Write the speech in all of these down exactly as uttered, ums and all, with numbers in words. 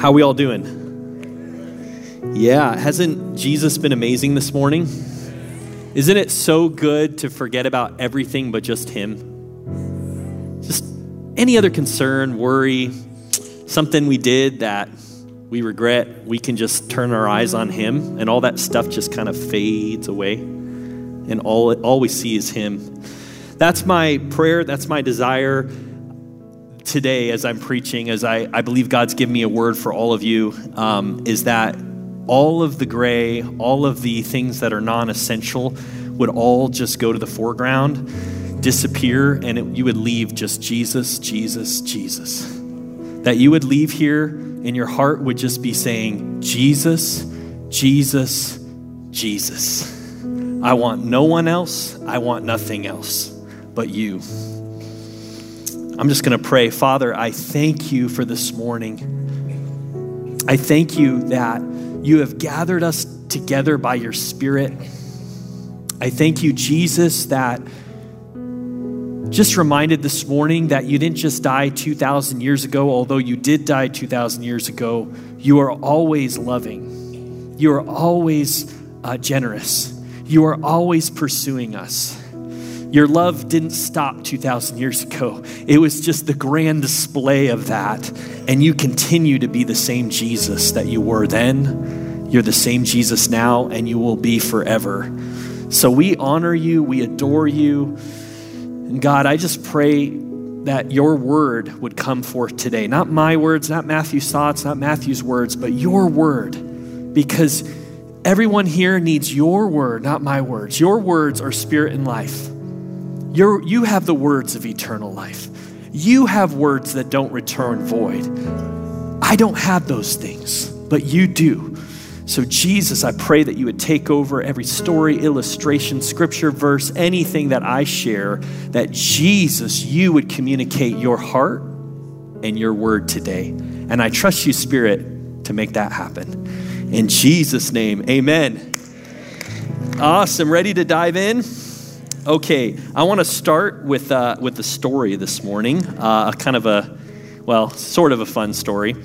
How we all doing? Yeah, hasn't Jesus been amazing this morning? Isn't it so good to forget about everything but just him? Just any other concern, worry, something we did that we regret, we can just turn our eyes on him and all that stuff just kind of fades away and all, all we see is him. That's my prayer, that's my desire today as I'm preaching, as I, I believe God's given me a word for all of you, um, is that all of the gray, all of the things that are non-essential would all just go to the foreground, disappear, and it, you would leave just Jesus, Jesus, Jesus. That you would leave here and your heart would just be saying, Jesus, Jesus, Jesus. I want no one else. I want nothing else but you. I'm just going to pray. Father, I thank you for this morning. I thank you that you have gathered us together by your Spirit. I thank you, Jesus, that just reminded this morning that you didn't just die two thousand years ago, although you did die two thousand years ago. You are always loving. You are always uh, generous. You are always pursuing us. Your love didn't stop two thousand years ago. It was just the grand display of that. And you continue to be the same Jesus that you were then. You're the same Jesus now, and you will be forever. So we honor you. We adore you. And God, I just pray that your word would come forth today. Not my words, not Matthew's thoughts, not Matthew's words, but your word. Because everyone here needs your word, not my words. Your words are spirit and life. You're, you have the words of eternal life. You have words that don't return void. I don't have those things, but you do. So Jesus, I pray that you would take over every story, illustration, scripture, verse, anything that I share, that Jesus, you would communicate your heart and your word today. And I trust you, Spirit, to make that happen. In Jesus' name, amen. Awesome. Ready to dive in? Okay, I want to start with uh, with the story this morning, uh, a kind of a, well, sort of a fun story.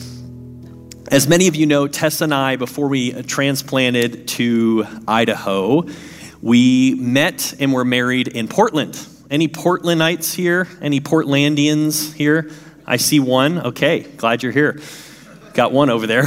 As many of you know, Tessa and I, before we transplanted to Idaho, we met and were married in Portland. Any Portlandites here? Any Portlandians here? I see one. Okay, glad you're here. Got one over there.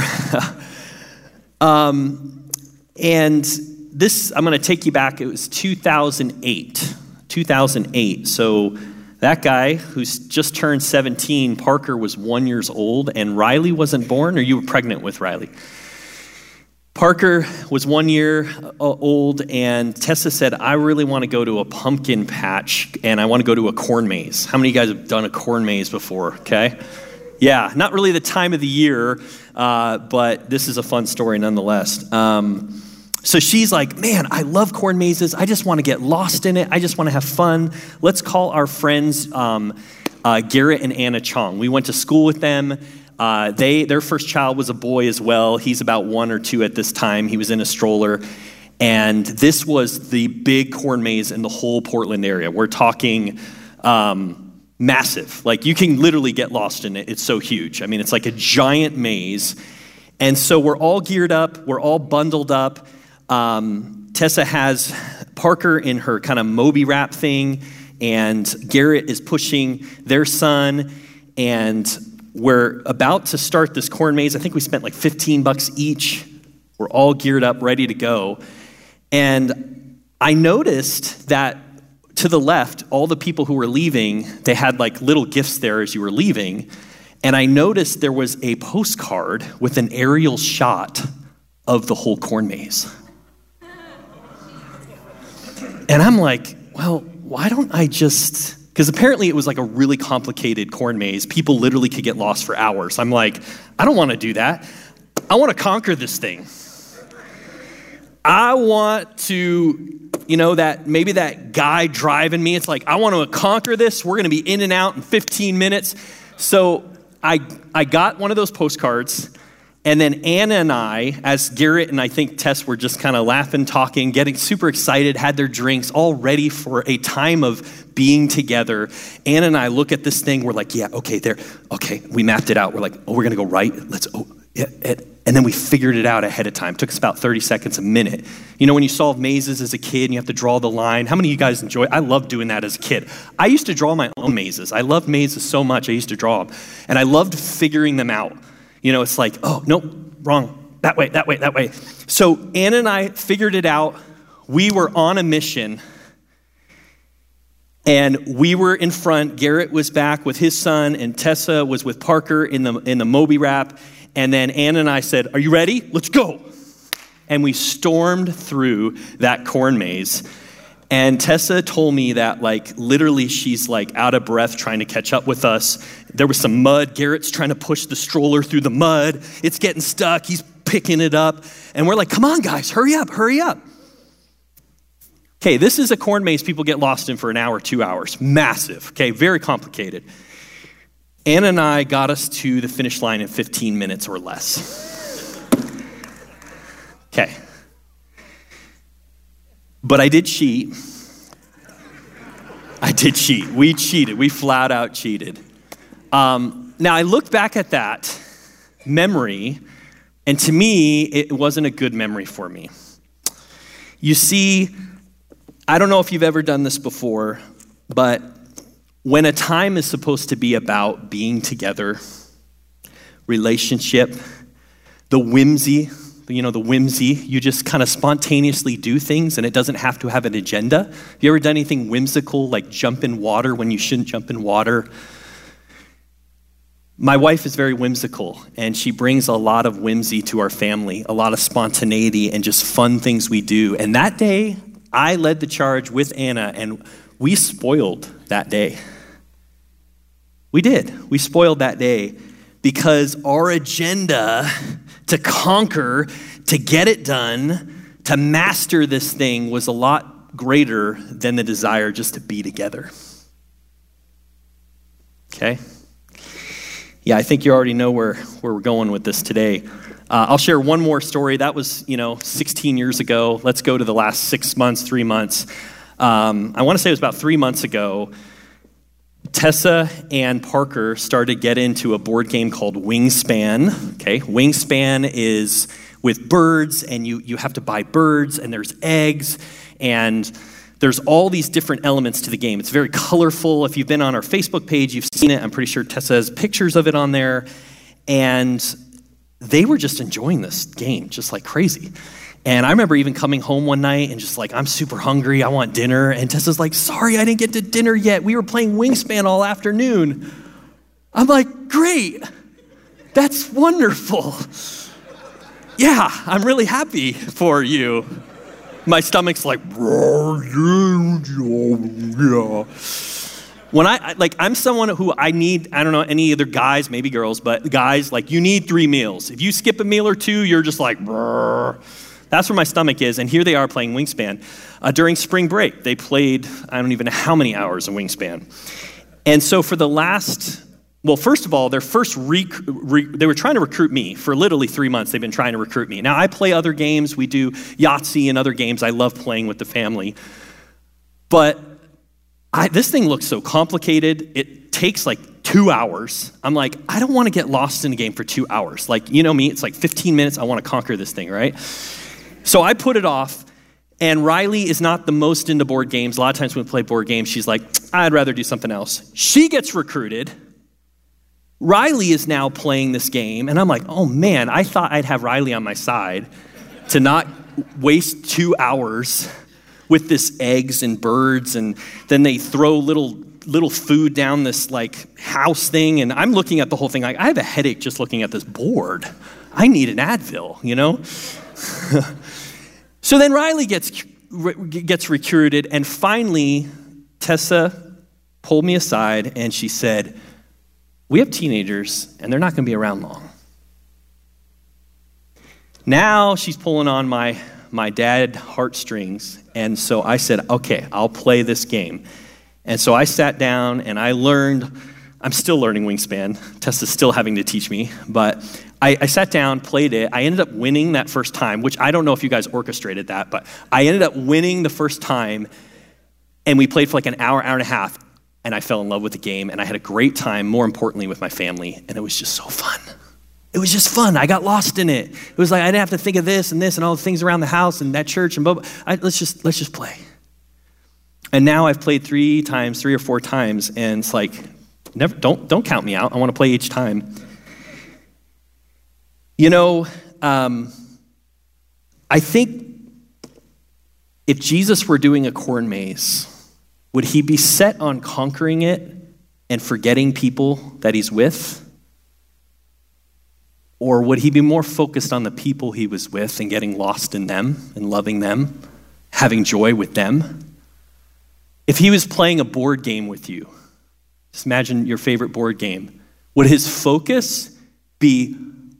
um, and... This, I'm going to take you back. It was two thousand eight. two thousand eight. So that guy who's just turned seventeen, Parker, was one year old, and Riley wasn't born, or you were pregnant with Riley. Parker was one year old, and Tessa said, I really want to go to a pumpkin patch, and I want to go to a corn maze. How many of you guys have done a corn maze before, okay? Yeah, not really the time of the year, uh, but this is a fun story nonetheless. Um, So she's like, man, I love corn mazes. I just want to get lost in it. I just want to have fun. Let's call our friends um, uh, Garrett and Anna Chong. We went to school with them. Uh, they Their first child was a boy as well. He's about one or two at this time. He was in a stroller. And this was the big corn maze in the whole Portland area. We're talking um, massive. Like you can literally get lost in it. It's so huge. I mean, it's like a giant maze. And so we're all geared up. We're all bundled up. Um, Tessa has Parker in her kind of Moby wrap thing, and Garrett is pushing their son, and we're about to start this corn maze. I think we spent like fifteen bucks each. We're all geared up, ready to go. And I noticed that to the left, all the people who were leaving, they had like little gifts there as you were leaving. And I noticed there was a postcard with an aerial shot of the whole corn maze. And I'm like, well, why don't I just, because apparently it was like a really complicated corn maze. People literally could get lost for hours. I'm like, I don't want to do that. I want to conquer this thing. I want to, you know, that maybe that guy driving me, it's like, I want to conquer this. We're going to be in and out in fifteen minutes. So I I got one of those postcards, And then Anna and I, as Garrett and I think Tess were just kind of laughing, talking, getting super excited, had their drinks, all ready for a time of being together. Anna and I look at this thing, we're like, yeah, okay, there, okay, we mapped it out. We're like, oh, we're gonna go right, let's, oh, yeah, it, and then we figured it out ahead of time. It took us about thirty seconds, a minute. You know, when you solve mazes as a kid and you have to draw the line, how many of you guys enjoy it? I loved doing that as a kid. I used to draw my own mazes. I loved mazes so much, I used to draw them. And I loved figuring them out. You know, it's like, oh, no, wrong, that way, that way, that way. So Anna and I figured it out. We were on a mission, and we were in front. Garrett was back with his son, and Tessa was with Parker in the in the Moby Rap. And then Anna and I said, are you ready? Let's go. And we stormed through that corn maze. And Tessa told me that, like, literally she's, like, out of breath trying to catch up with us. There was some mud. Garrett's trying to push the stroller through the mud. It's getting stuck. He's picking it up. And we're like, come on, guys, hurry up, hurry up. Okay, this is a corn maze people get lost in for an hour, two hours. Massive, okay, very complicated. Anna and I got us to the finish line in fifteen minutes or less. Okay. But I did cheat. I did cheat. We cheated. We flat out cheated. Um, now, I looked back at that memory, and to me, it wasn't a good memory for me. You see, I don't know if you've ever done this before, but when a time is supposed to be about being together, relationship, the whimsy, you know, the whimsy, you just kind of spontaneously do things and it doesn't have to have an agenda. Have you ever done anything whimsical, like jump in water when you shouldn't jump in water? My wife is very whimsical, and she brings a lot of whimsy to our family, a lot of spontaneity and just fun things we do. And that day, I led the charge with Anna, and we spoiled that day. We did. We spoiled that day because our agenda to conquer, to get it done, to master this thing was a lot greater than the desire just to be together. Okay? Yeah, I think you already know where, where we're going with this today. Uh, I'll share one more story. That was, you know, sixteen years ago. Let's go to the last six months, three months. Um, I want to say it was about three months ago. Tessa and Parker started to get into a board game called Wingspan. Okay, Wingspan is with birds, and you, you have to buy birds, and there's eggs, and there's all these different elements to the game. It's very colorful. If you've been on our Facebook page, you've seen it. I'm pretty sure Tessa has pictures of it on there. And they were just enjoying this game just like crazy. And I remember even coming home one night and just like, I'm super hungry. I want dinner. And Tessa's like, sorry, I didn't get to dinner yet. We were playing Wingspan all afternoon. I'm like, great. That's wonderful. Yeah, I'm really happy for you. My stomach's like, when I, like, I'm someone who I need, I don't know, any other guys, maybe girls, but guys, like, you need three meals. If you skip a meal or two, you're just like, that's where my stomach is. And here they are playing Wingspan. Uh, during spring break, they played, I don't even know how many hours of Wingspan. And so for the last, well, first of all, their first, rec- re- they were trying to recruit me. For literally three months, they've been trying to recruit me. Now, I play other games. We do Yahtzee and other games. I love playing with the family. But I, this thing looks so complicated. It takes like two hours. I'm like, I don't want to get lost in a game for two hours. Like, you know me, it's like fifteen minutes. I want to conquer this thing, right? So I put it off. And Riley is not the most into board games. A lot of times when we play board games, she's like, I'd rather do something else. She gets recruited. Riley is now playing this game, and I'm like, oh man, I thought I'd have Riley on my side to not waste two hours with this eggs and birds, and then they throw little little food down this like house thing, and I'm looking at the whole thing like, I have a headache just looking at this board. I need an Advil, you know? So then Riley gets gets recruited, and finally Tessa pulled me aside, and she said, we have teenagers, and they're not going to be around long. Now she's pulling on my, my dad heartstrings, and so I said, okay, I'll play this game. And so I sat down, and I learned, I'm still learning Wingspan. Tessa's still having to teach me, but I, I sat down, played it. I ended up winning that first time, which I don't know if you guys orchestrated that, but I ended up winning the first time, and we played for like an hour, hour and a half, and I fell in love with the game, and I had a great time, more importantly, with my family, and it was just so fun. It was just fun. I got lost in it. It was like I didn't have to think of this and this and all the things around the house and that church and blah, blah. I, let's just let's just play. And now I've played three times, three or four times, and it's like, never don't don't count me out. I want to play each time. You know, um, I think if Jesus were doing a corn maze, would he be set on conquering it and forgetting people that he's with? Or would he be more focused on the people he was with and getting lost in them and loving them, having joy with them? If he was playing a board game with you, just imagine your favorite board game, would his focus be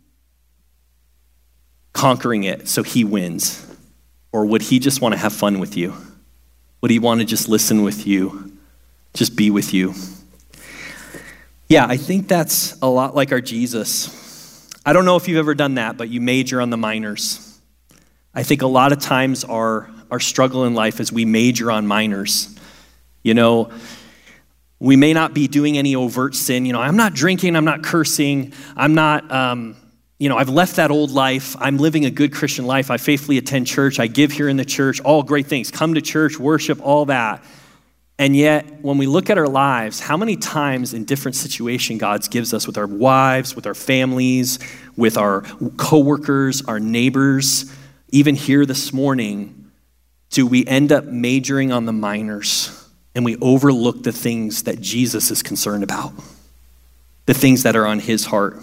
conquering it so he wins? Or would he just want to have fun with you? Would he want to just listen with you, just be with you? Yeah, I think that's a lot like our Jesus. I don't know if you've ever done that, but you major on the minors. I think a lot of times our, our struggle in life is we major on minors. You know, we may not be doing any overt sin. You know, I'm not drinking, I'm not cursing, I'm not, um, you know, I've left that old life. I'm living a good Christian life. I faithfully attend church. I give here in the church, all great things. Come to church, worship, all that. And yet, when we look at our lives, how many times in different situations God gives us with our wives, with our families, with our coworkers, our neighbors, even here this morning, do we end up majoring on the minors and we overlook the things that Jesus is concerned about, the things that are on his heart?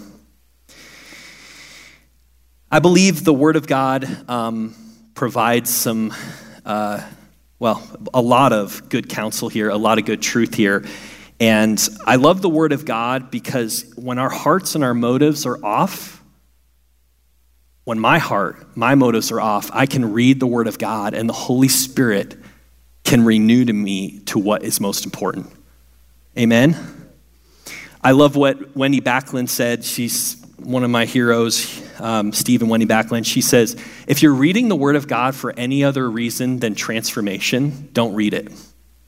I believe the Word of God um, provides some uh, well, a lot of good counsel here, a lot of good truth here. And I love the Word of God because when our hearts and our motives are off, when my heart, my motives are off, I can read the Word of God and the Holy Spirit can renew to me to what is most important. Amen? I love what Wendy Backlund said. She's one of my heroes, um, Steve and Wendy Backlund. She says, if you're reading the Word of God for any other reason than transformation, don't read it.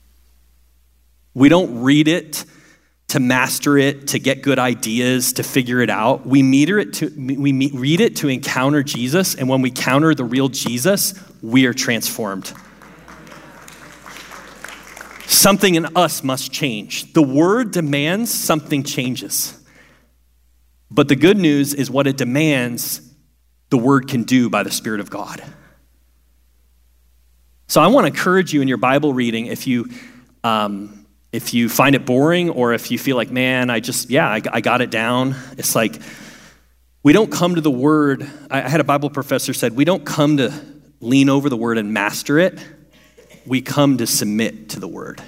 We don't read it to master it, to get good ideas, to figure it out. We meter it to we meet, read it to encounter Jesus, and when we encounter the real Jesus, we are transformed. Something in us must change. The Word demands something changes. But the good news is what it demands, the Word can do by the Spirit of God. So I want to encourage you in your Bible reading, if you um, if you find it boring or if you feel like, man, I just, yeah, I, I got it down. It's like, we don't come to the Word. I had a Bible professor said, we don't come to lean over the Word and master it. We come to submit to the Word.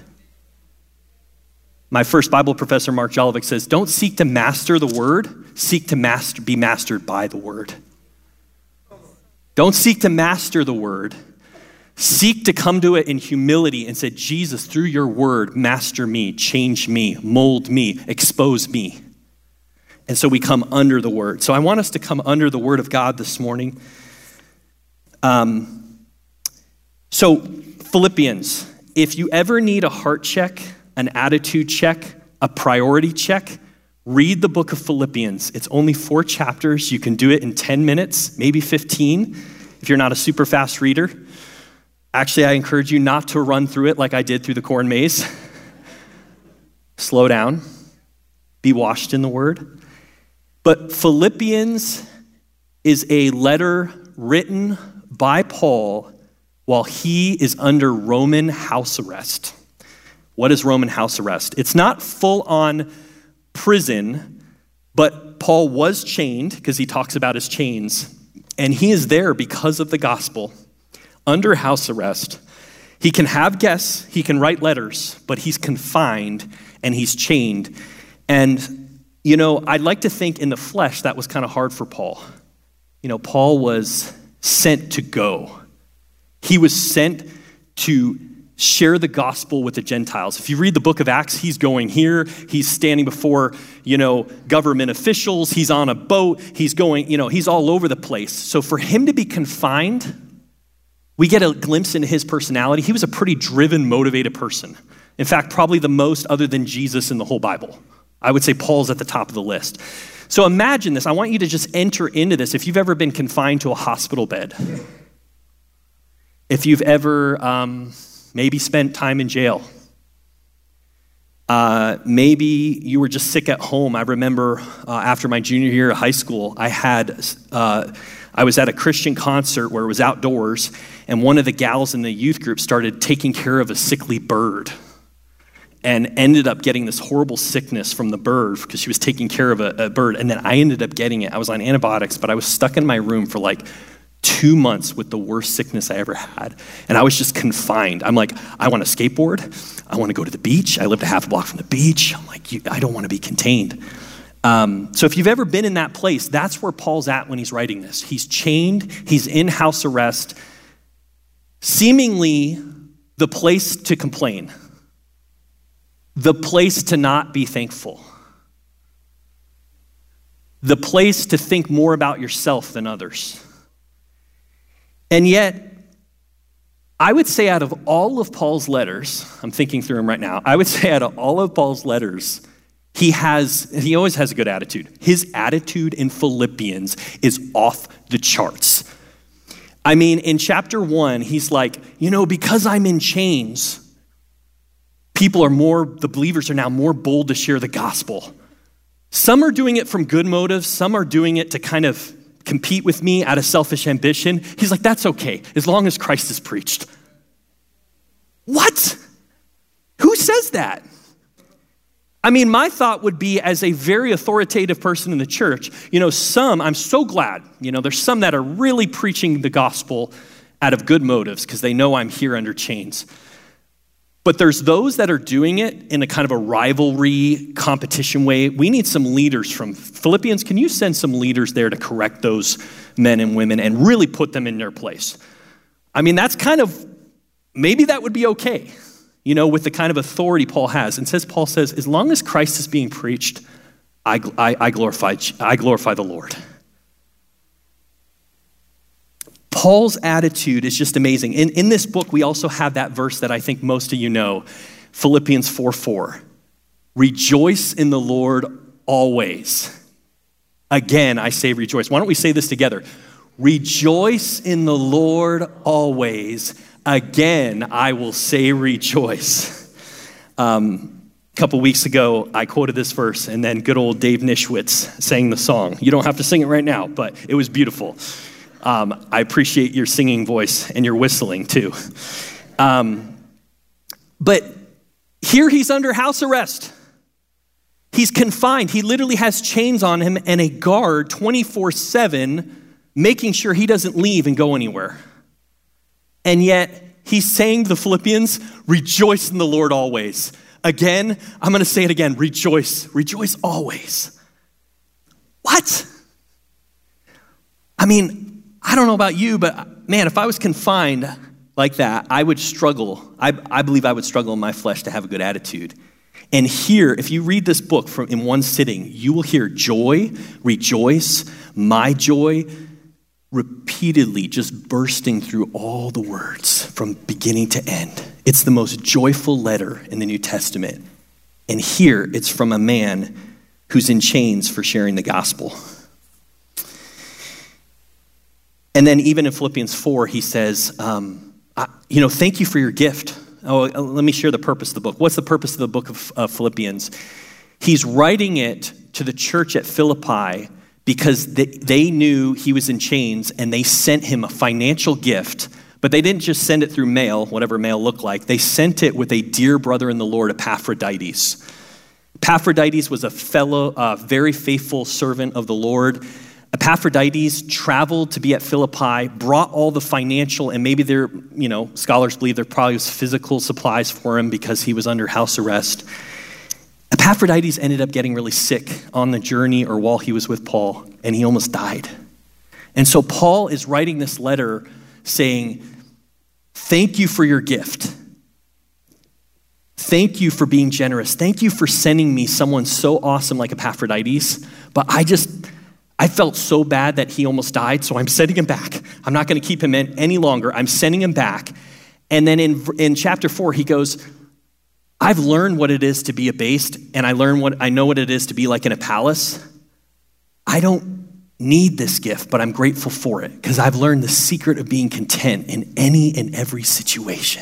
My first Bible professor, Mark Jolovic, says, don't seek to master the Word, seek to master, be mastered by the Word. Don't seek to master the Word. Seek to come to it in humility and say, Jesus, through your Word, master me, change me, mold me, expose me. And so we come under the Word. So I want us to come under the Word of God this morning. Um, so Philippians, if you ever need a heart check, an attitude check, a priority check, read the book of Philippians. It's only four chapters. You can do it in ten minutes, maybe fifteen, if you're not a super fast reader. Actually, I encourage you not to run through it like I did through the corn maze. Slow down. Be washed in the Word. But Philippians is a letter written by Paul while he is under Roman house arrest. What is Roman house arrest? It's not full-on prison, but Paul was chained because he talks about his chains. And he is there because of the gospel, under house arrest. He can have guests, he can write letters, but he's confined and he's chained. And, you know, I'd like to think in the flesh that was kind of hard for Paul. You know, Paul was sent to go. He was sent to share the gospel with the Gentiles. If you read the book of Acts, he's going here, he's standing before, you know, government officials, he's on a boat, he's going, you know, he's all over the place. So for him to be confined, we get a glimpse into his personality. He was a pretty driven, motivated person. In fact, probably the most other than Jesus in the whole Bible. I would say Paul's at the top of the list. So imagine this. I want you to just enter into this. If you've ever been confined to a hospital bed, if you've ever um, maybe spent time in jail, uh, maybe you were just sick at home. I remember uh, after my junior year of high school, I had uh, I was at a Christian concert where it was outdoors, and one of the gals in the youth group started taking care of a sickly bird, and ended up getting this horrible sickness from the bird because she was taking care of a, a bird. And then I ended up getting it. I was on antibiotics, but I was stuck in my room for like two months with the worst sickness I ever had. And I was just confined. I'm like, I want to skateboard. I want to go to the beach. I lived a half a block from the beach. I'm like, you, I don't want to be contained. Um, so if you've ever been in that place, that's where Paul's at when he's writing this. He's chained. He's in house arrest. Seemingly the place to complain. The place to not be thankful. The place to think more about yourself than others. And yet, I would say out of all of Paul's letters, I'm thinking through them right now, I would say out of all of Paul's letters, he has, he always has a good attitude. His attitude in Philippians is off the charts. I mean, in chapter one, he's like, you know, because I'm in chains, people are more, the believers are now more bold to share the gospel. Some are doing it from good motives. Some are doing it to kind of compete with me out of selfish ambition. He's like, that's okay, as long as Christ is preached. What? Who says that? I mean, my thought would be, as a very authoritative person in the church, you know, some, I'm so glad, you know, there's some that are really preaching the gospel out of good motives because they know I'm here under chains. But there's those that are doing it in a kind of a rivalry, competition way. We need some leaders from Philippians. Can you send some leaders there to correct those men and women and really put them in their place? I mean, that's kind of, maybe that would be okay, you know, with the kind of authority Paul has. And says, Paul says, as long as Christ is being preached, I, I, I glorify, I glorify the Lord. Paul's attitude is just amazing. In, in this book, we also have that verse that I think most of you know, Philippians four four. Rejoice in the Lord always. Again, I say rejoice. Why don't we say this together? Rejoice in the Lord always. Again, I will say rejoice. Um, a couple weeks ago, I quoted this verse, and then good old Dave Nishwitz sang the song. You don't have to sing it right now, but it was beautiful. Um, I appreciate your singing voice and your whistling too. Um, but here he's under house arrest. He's confined. He literally has chains on him and a guard twenty-four seven making sure he doesn't leave and go anywhere. And yet he's saying to the Philippians, rejoice in the Lord always. Again, I'm going to say it again, rejoice, rejoice always. What? I mean, I don't know about you, but man, if I was confined like that, I would struggle. I, I believe I would struggle in my flesh to have a good attitude. And here, if you read this book from in one sitting, you will hear joy, rejoice, my joy, repeatedly just bursting through all the words from beginning to end. It's the most joyful letter in the New Testament. And here, it's from a man who's in chains for sharing the gospel. And then even in Philippians four, he says, um, I, you know, thank you for your gift. Oh, let me share the purpose of the book. What's the purpose of the book of uh, Philippians? He's writing it to the church at Philippi because they, they knew he was in chains and they sent him a financial gift, but they didn't just send it through mail, whatever mail looked like. They sent it with a dear brother in the Lord, Epaphroditus. Epaphroditus was a fellow, uh, very faithful servant of the Lord. Epaphroditus traveled to be at Philippi, brought all the financial, and maybe there, you know, scholars believe there probably was physical supplies for him because he was under house arrest. Epaphroditus ended up getting really sick on the journey or while he was with Paul, and he almost died. And so Paul is writing this letter saying, thank you for your gift. Thank you for being generous. Thank you for sending me someone so awesome like Epaphroditus. But I just, I felt so bad that he almost died, so I'm sending him back. I'm not going to keep him in any longer. I'm sending him back. And then in, in chapter four, he goes, I've learned what it is to be abased, and I learn what I know what it is to be like in a palace. I don't need this gift, but I'm grateful for it because I've learned the secret of being content in any and every situation.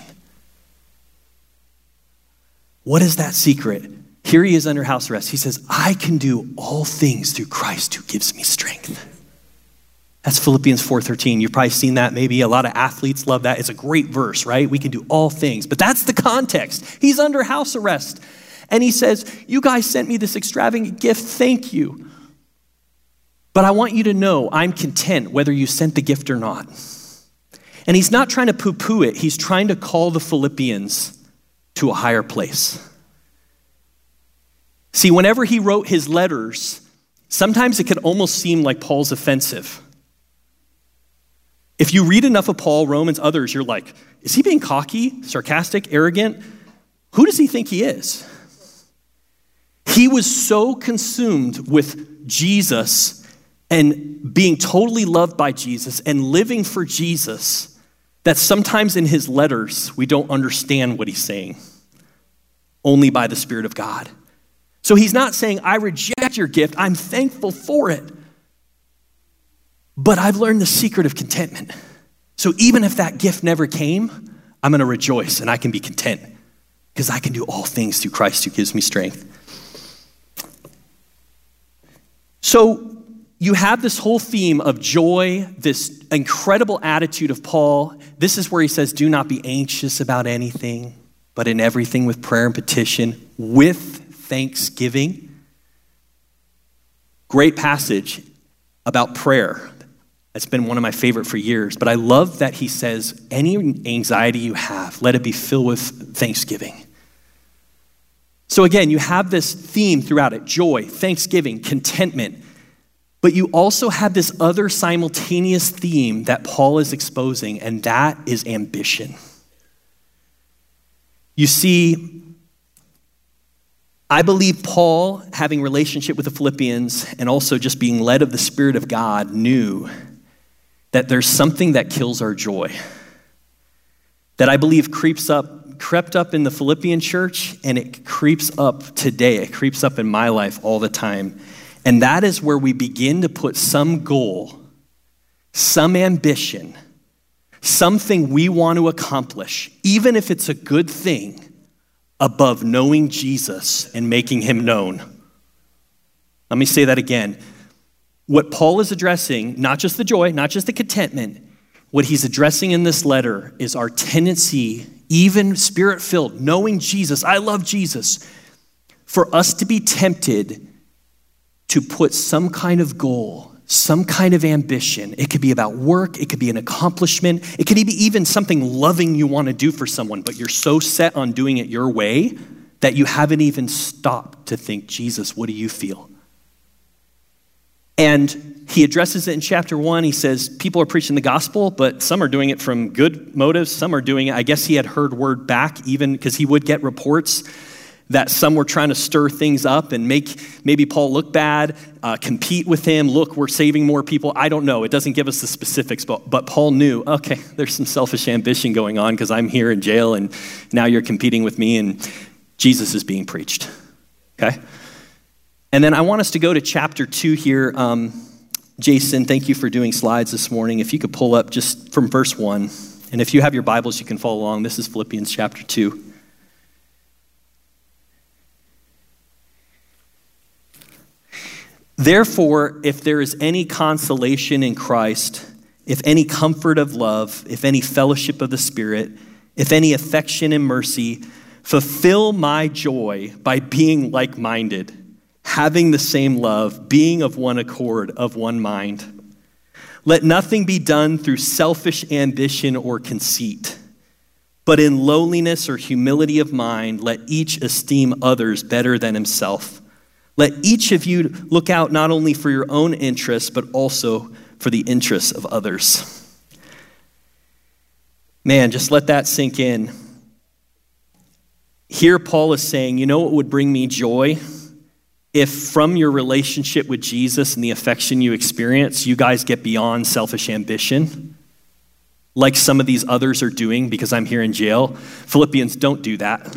What is that secret? Here he is under house arrest. He says, I can do all things through Christ who gives me strength. That's Philippians four thirteen. You've probably seen that maybe. A lot of athletes love that. It's a great verse, right? We can do all things. But that's the context. He's under house arrest. And he says, you guys sent me this extravagant gift. Thank you. But I want you to know I'm content whether you sent the gift or not. And he's not trying to poo-poo it. He's trying to call the Philippians to a higher place. See, whenever he wrote his letters, sometimes it could almost seem like Paul's offensive. If you read enough of Paul, Romans, others, you're like, is he being cocky, sarcastic, arrogant? Who does he think he is? He was so consumed with Jesus and being totally loved by Jesus and living for Jesus that sometimes in his letters, we don't understand what he's saying, only by the Spirit of God. So he's not saying, I reject your gift, I'm thankful for it. But I've learned the secret of contentment. So even if that gift never came, I'm going to rejoice and I can be content because I can do all things through Christ who gives me strength. So you have this whole theme of joy, this incredible attitude of Paul. This is where he says, do not be anxious about anything, but in everything with prayer and petition, with thanksgiving. Great passage about prayer. It's been one of my favorite for years, but I love that he says, any anxiety you have, let it be filled with thanksgiving. So again, you have this theme throughout it, joy, thanksgiving, contentment, but you also have this other simultaneous theme that Paul is exposing, and that is ambition. You see, I believe Paul, having relationship with the Philippians and also just being led of the Spirit of God, knew that there's something that kills our joy. That I believe creeps up, crept up in the Philippian church, and it creeps up today. It creeps up in my life all the time. And that is where we begin to put some goal, some ambition, something we want to accomplish, even if it's a good thing, above knowing Jesus and making him known. Let me say that again. What Paul is addressing, not just the joy, not just the contentment, what he's addressing in this letter is our tendency, even spirit-filled, knowing Jesus, I love Jesus, for us to be tempted to put some kind of goal, some kind of ambition. It could be about work, it could be an accomplishment, it could be even something loving you want to do for someone, but you're so set on doing it your way that you haven't even stopped to think, Jesus, what do you feel? And he addresses it in chapter one. He says, people are preaching the gospel, but some are doing it from good motives. Some are doing it, I guess he had heard word back even because he would get reports that some were trying to stir things up and make maybe Paul look bad, uh, compete with him. Look, we're saving more people. I don't know. It doesn't give us the specifics, but, but Paul knew, okay, there's some selfish ambition going on because I'm here in jail and now you're competing with me and Jesus is being preached, okay? And then I want us to go to chapter two here. Um, Jason, thank you for doing slides this morning. If you could pull up just from verse one, and if you have your Bibles, you can follow along. This is Philippians chapter two. Therefore, if there is any consolation in Christ, if any comfort of love, if any fellowship of the Spirit, if any affection and mercy, fulfill my joy by being like-minded, having the same love, being of one accord, of one mind. Let nothing be done through selfish ambition or conceit, but in lowliness or humility of mind, let each esteem others better than himself. Let each of you look out not only for your own interests, but also for the interests of others. Man, just let that sink in. here Paul is saying, you know what would bring me joy? If from your relationship with Jesus and the affection you experience, you guys get beyond selfish ambition, like some of these others are doing because I'm here in jail. Philippians, don't do that.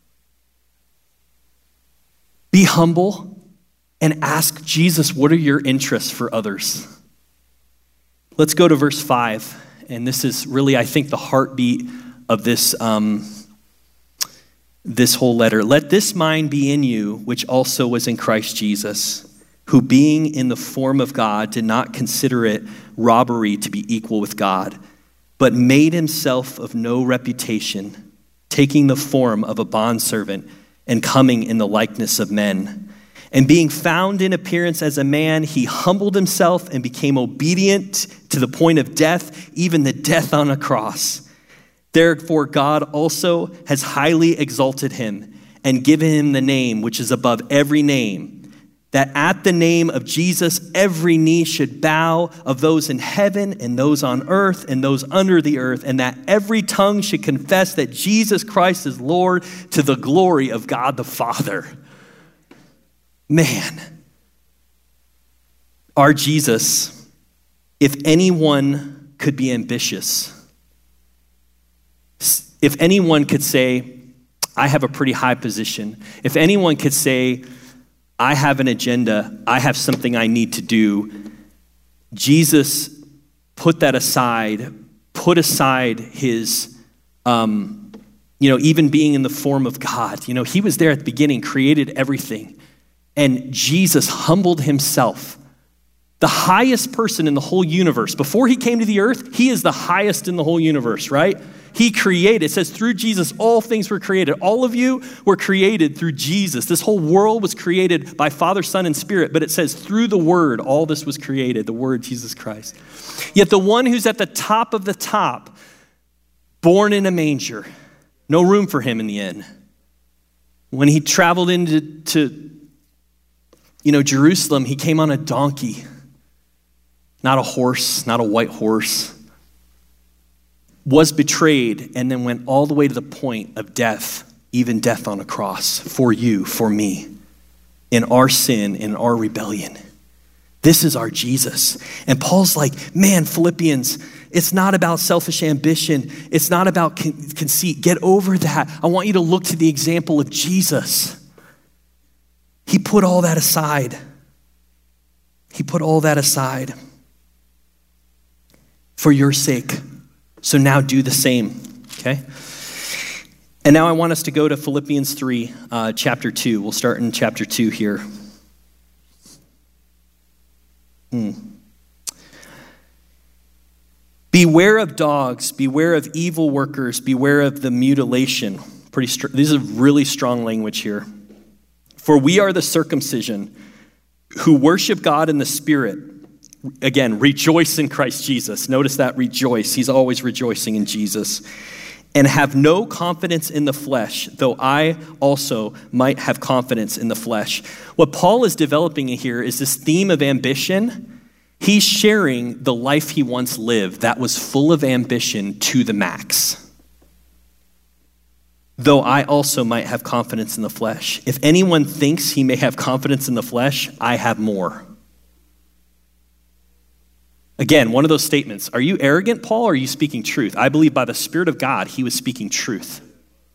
Be humble and ask Jesus, what are your interests for others? Let's go to verse five. And this is really, I think, the heartbeat of this, um, this whole letter. Let this mind be in you, which also was in Christ Jesus, who being in the form of God did not consider it robbery to be equal with God, but made himself of no reputation, taking the form of a bondservant and coming in the likeness of men. And being found in appearance as a man, he humbled himself and became obedient to the point of death, even the death on a cross. Therefore, God also has highly exalted him and given him the name which is above every name, that at the name of Jesus, every knee should bow, of those in heaven and those on earth and those under the earth, and that every tongue should confess that Jesus Christ is Lord, to the glory of God the Father. Man, our Jesus, if anyone could be ambitious, if anyone could say, I have a pretty high position, if anyone could say, I have an agenda, I have something I need to do, Jesus put that aside, put aside his, um, you know, even being in the form of God. You know, he was there at the beginning, created everything. And Jesus humbled himself, the highest person in the whole universe. Before he came to the earth, he is the highest in the whole universe, right? He created, it says through Jesus, all things were created. All of you were created through Jesus. This whole world was created by Father, Son, and Spirit, but it says through the Word, all this was created, the Word, Jesus Christ. Yet the one who's at the top of the top, born in a manger, no room for him in the inn. When he traveled into to, you know, Jerusalem, he came on a donkey, not a horse, not a white horse, was betrayed, and then went all the way to the point of death, even death on a cross, for you, for me, in our sin, in our rebellion. This is our Jesus. And Paul's like, man, Philippians, it's not about selfish ambition. It's not about con- conceit. Get over that. I want you to look to the example of Jesus. He put all that aside. He put all that aside for your sake. So now do the same, okay? And now I want us to go to Philippians three, uh, chapter two. We'll start in chapter two here. Hmm. Beware of dogs, beware of evil workers, beware of the mutilation. Pretty. Str- this is really strong language here. For we are the circumcision who worship God in the Spirit. Again, rejoice in Christ Jesus. Notice that, rejoice. He's always rejoicing in Jesus. And have no confidence in the flesh, though I also might have confidence in the flesh. What Paul is developing here is this theme of ambition. He's sharing the life he once lived that was full of ambition to the max. Though I also might have confidence in the flesh. If anyone thinks he may have confidence in the flesh, I have more. Again, one of those statements. Are you arrogant, Paul, or are you speaking truth? I believe by the Spirit of God, he was speaking truth.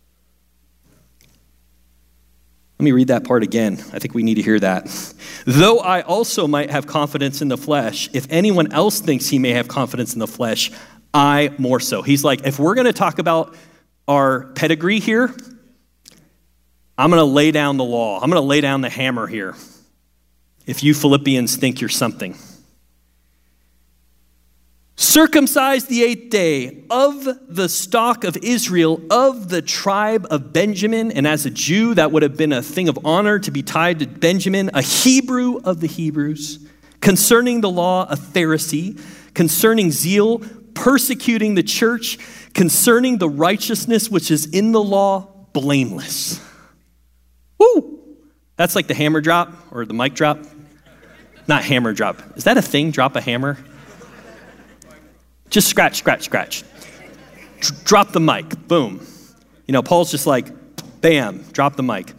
Let me read that part again. I think we need to hear that. Though I also might have confidence in the flesh, if anyone else thinks he may have confidence in the flesh, I more so. He's like, if we're going to talk about our pedigree here, I'm going to lay down the law. I'm going to lay down the hammer here. If you Philippians think you're something. Circumcised the eighth day, of the stock of Israel, of the tribe of Benjamin, and as a Jew, that would have been a thing of honor to be tied to Benjamin, a Hebrew of the Hebrews, concerning the law, a Pharisee, concerning zeal, persecuting the church, concerning the righteousness which is in the law, blameless. Woo! That's like the hammer drop or the mic drop. Not hammer drop. Is that a thing? Drop a hammer? Just scratch, scratch, scratch. Drop the mic. Boom. You know, Paul's just like, Bam, drop the mic.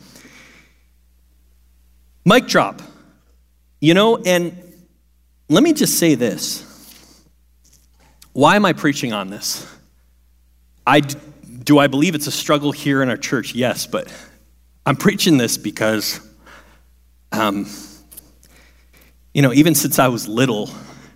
Mic drop. You know, and let me just say this. Why am I preaching on this? I, do I believe it's a struggle here in our church? Yes, but I'm preaching this because, um, you know, even since I was little,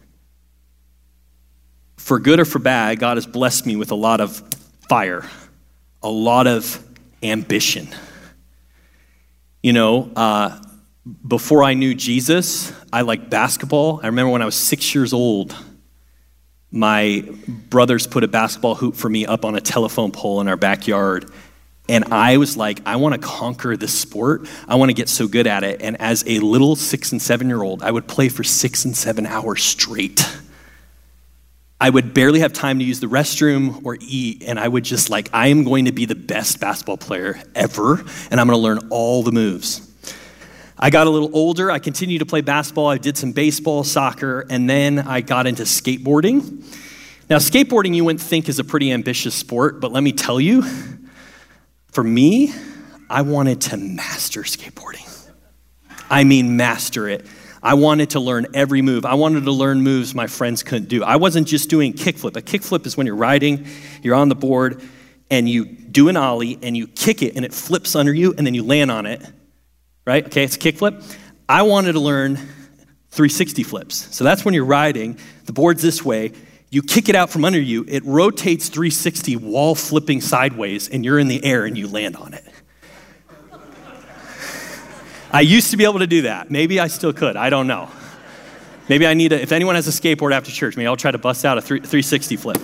for good or for bad, God has blessed me with a lot of fire, a lot of ambition. You know, uh, before I knew Jesus, I liked basketball. I remember when I was six years old, my brothers put a basketball hoop for me up on a telephone pole in our backyard. And I was like, I want to conquer this sport. I want to get so good at it. And as a little six and seven year old, I would play for six and seven hours straight. I would barely have time to use the restroom or eat. And I would just like, I am going to be the best basketball player ever. And I'm going to learn all the moves. I got a little older. I continued to play basketball. I did some baseball, soccer, and then I got into skateboarding. Now, skateboarding you wouldn't think is a pretty ambitious sport, but let me tell you, for me, I wanted to master skateboarding. I mean, master it. I wanted to learn every move. I wanted to learn moves my friends couldn't do. I wasn't just doing kickflip. A kickflip is when you're riding, you're on the board, and you do an ollie, and you kick it, and it flips under you, and then you land on it. Right? Okay, it's a kickflip. I wanted to learn three sixty flips. So that's when you're riding, the board's this way, you kick it out from under you, it rotates three sixty while flipping sideways, and you're in the air and you land on it. I used to be able to do that. Maybe I still could, I don't know. Maybe I need a, if anyone has a skateboard after church, maybe I'll try to bust out a three sixty flip.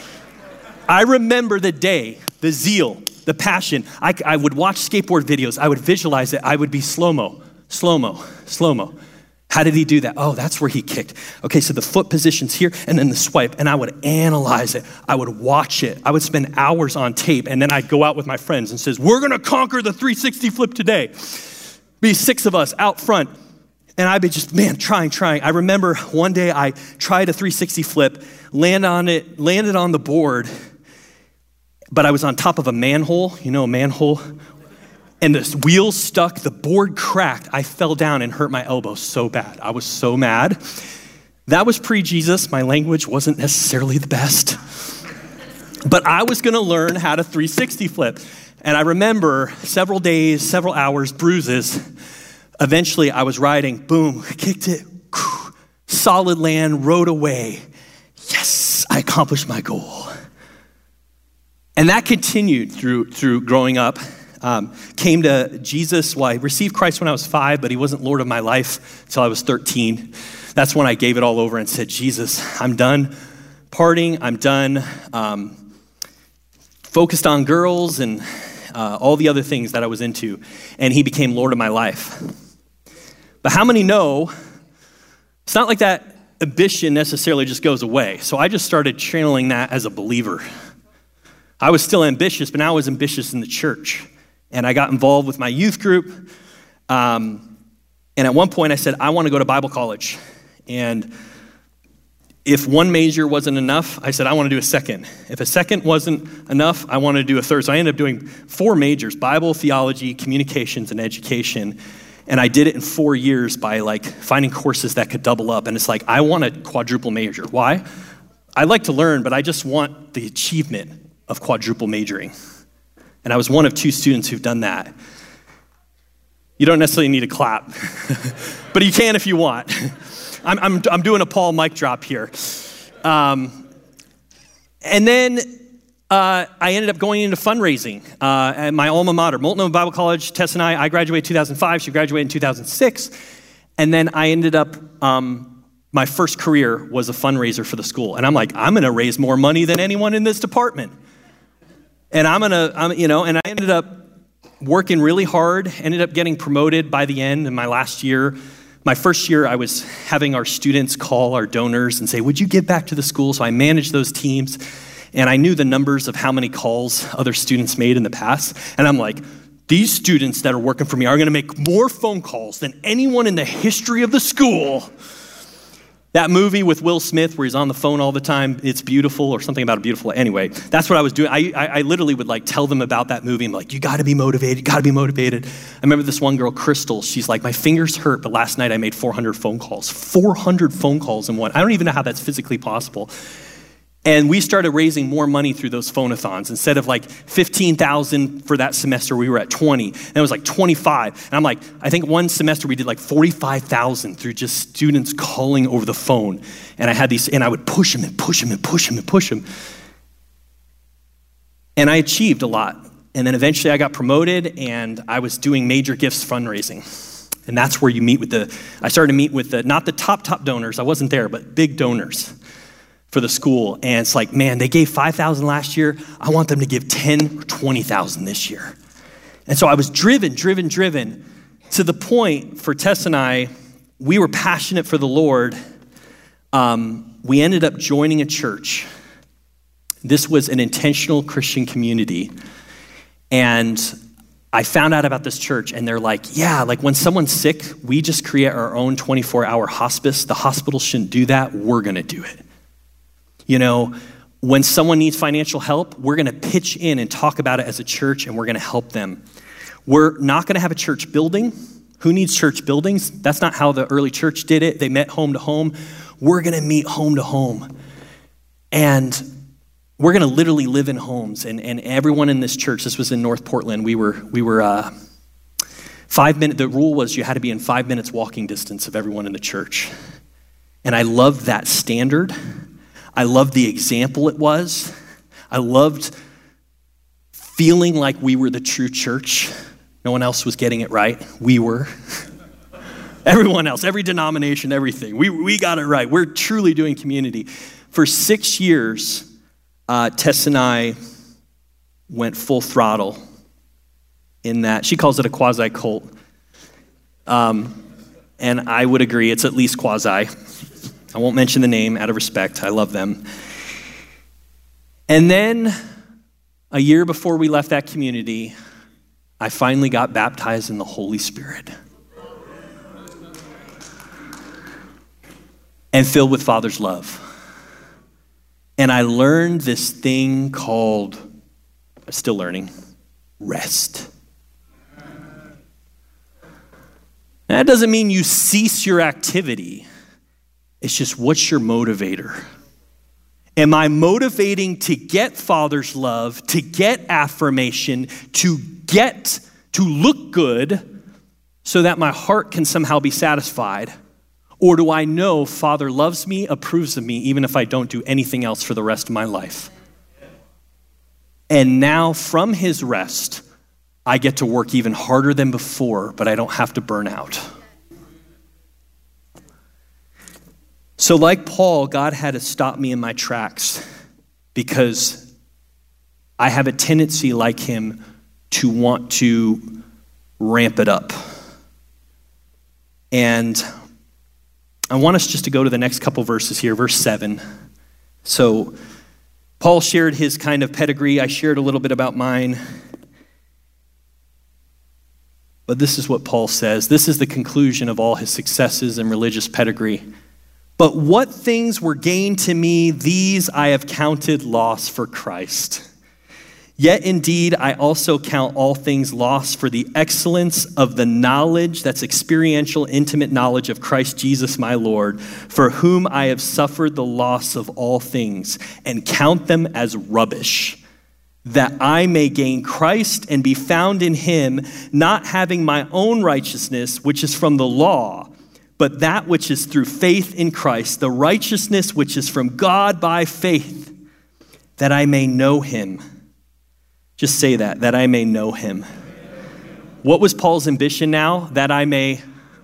I remember the day, the zeal, the passion. I, I would watch skateboard videos. I would visualize it. I would be slow-mo, slow-mo, slow-mo. How did he do that? Oh, that's where he kicked. Okay, so the foot position's here and then the swipe, and I would analyze it. I would watch it. I would spend hours on tape, and then I'd go out with my friends and says, we're gonna conquer the three sixty flip today. Be six of us out front, and I'd be just, man, trying, trying. I remember one day I tried a three sixty flip, land on it, landed on the board, but I was on top of a manhole, you know, a manhole, and the wheels stuck, the board cracked. I fell down and hurt my elbow so bad. I was so mad. That was pre-Jesus. My language wasn't necessarily the best. But I was gonna learn how to three sixty flip. And I remember several days, several hours, bruises. Eventually I was riding, boom, kicked it, solid land, rode away. Yes, I accomplished my goal. And that continued through through growing up. Um, came to Jesus, well, I received Christ when I was five, but he wasn't Lord of my life until I was thirteen. That's when I gave it all over and said, Jesus, I'm done partying, I'm done um, focused on girls and uh, all the other things that I was into. And he became Lord of my life. But how many know, it's not like that ambition necessarily just goes away. So I just started channeling that as a believer. I was still ambitious, but now I was ambitious in the church. And I got involved with my youth group. Um, and at one point I said, I want to go to Bible college. And if one major wasn't enough, I said, I want to do a second. If a second wasn't enough, I wanted to do a third. So I ended up doing four majors: Bible, theology, communications, and education. And I did it in four years by like finding courses that could double up. And it's like, I want a quadruple major. Why? I like to learn, but I just want the achievement of quadruple majoring. And I was one of two students who've done that. You don't necessarily need a clap, but you can if you want. I'm, I'm, I'm doing a Paul mic drop here. Um, and then uh, I ended up going into fundraising uh, at my alma mater, Multnomah Bible College. Tess and I, I graduated in two thousand five, she graduated in two thousand six. And then I ended up, um, my first career was a fundraiser for the school. And I'm like, I'm gonna raise more money than anyone in this department. And I'm gonna, I'm, you know, and I ended up working really hard, ended up getting promoted by the end in my last year. My first year, I was having our students call our donors and say, would you give back to the school? So I managed those teams, and I knew the numbers of how many calls other students made in the past. And I'm like, these students that are working for me are gonna make more phone calls than anyone in the history of the school. That movie with Will Smith where he's on the phone all the time, It's Beautiful, or something about a beautiful, anyway, that's what I was doing. I, I, I literally would like tell them about that movie and be like, you gotta be motivated, you gotta be motivated. I remember this one girl, Crystal, she's like, my fingers hurt, but last night I made four hundred phone calls. four hundred phone calls in one. I don't even know how that's physically possible. And we started raising more money through those phone-a-thons. Instead of like fifteen thousand for that semester, we were at twenty. And it was like twenty-five. And I'm like, I think one semester we did like forty-five thousand through just students calling over the phone. And I had these, and I would push them and push them and push them and push them. And I achieved a lot. And then eventually I got promoted and I was doing major gifts fundraising. And that's where you meet with the, I started to meet with the, not the top, top donors, I wasn't there, but big donors for the school. And it's like, man, they gave five thousand last year. I want them to give ten or twenty thousand this year. And so I was driven, driven, driven to the point for Tess and I, we were passionate for the Lord. Um, we ended up joining a church. This was an intentional Christian community. And I found out about this church and they're like, yeah, like when someone's sick, we just create our own twenty-four hour hospice. The hospital shouldn't do that. We're going to do it. You know, when someone needs financial help, we're going to pitch in and talk about it as a church, and we're going to help them. We're not going to have a church building. Who needs church buildings? That's not how the early church did it. They met home to home. We're going to meet home to home. And we're going to literally live in homes. And, and everyone in this church, this was in North Portland, we were, we were uh, five minutes, the rule was you had to be in five minutes walking distance of everyone in the church. And I loved that standard. I loved the example it was. I loved feeling like we were the true church. No one else was getting it right. We were. Everyone else, every denomination, everything. We, we got it right. We're truly doing community. For six years, uh, Tess and I went full throttle in that. She calls it a quasi-cult. Um, and I would agree, it's at least quasi. I won't mention the name out of respect. I love them. And then a year before we left that community, I finally got baptized in the Holy Spirit and filled with Father's love. And I learned this thing called, I'm still learning, rest. That doesn't mean you cease your activity. It's just, what's your motivator? Am I motivating to get Father's love, to get affirmation, to get, to look good so that my heart can somehow be satisfied? Or do I know Father loves me, approves of me, even if I don't do anything else for the rest of my life? And now from his rest, I get to work even harder than before, but I don't have to burn out. So like Paul, God had to stop me in my tracks because I have a tendency like him to want to ramp it up. And I want us just to go to the next couple verses here, verse seven. So Paul shared his kind of pedigree. I shared a little bit about mine. But this is what Paul says. This is the conclusion of all his successes and religious pedigree. But what things were gained to me, these I have counted loss for Christ. Yet indeed, I also count all things lost for the excellence of the knowledge, that's experiential, intimate knowledge of Christ Jesus my Lord, for whom I have suffered the loss of all things, and count them as rubbish, that I may gain Christ and be found in him, not having my own righteousness, which is from the law, but that which is through faith in Christ, the righteousness which is from God by faith, that I may know him. Just say that, that I may know him. What was Paul's ambition now? That I may.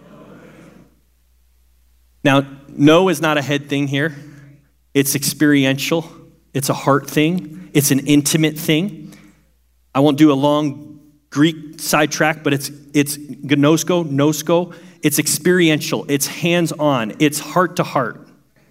Now, know is not a head thing here. It's experiential. It's a heart thing. It's an intimate thing. I won't do a long Greek sidetrack, but it's it's gnosko, nosko. It's experiential, it's hands-on, it's heart-to-heart.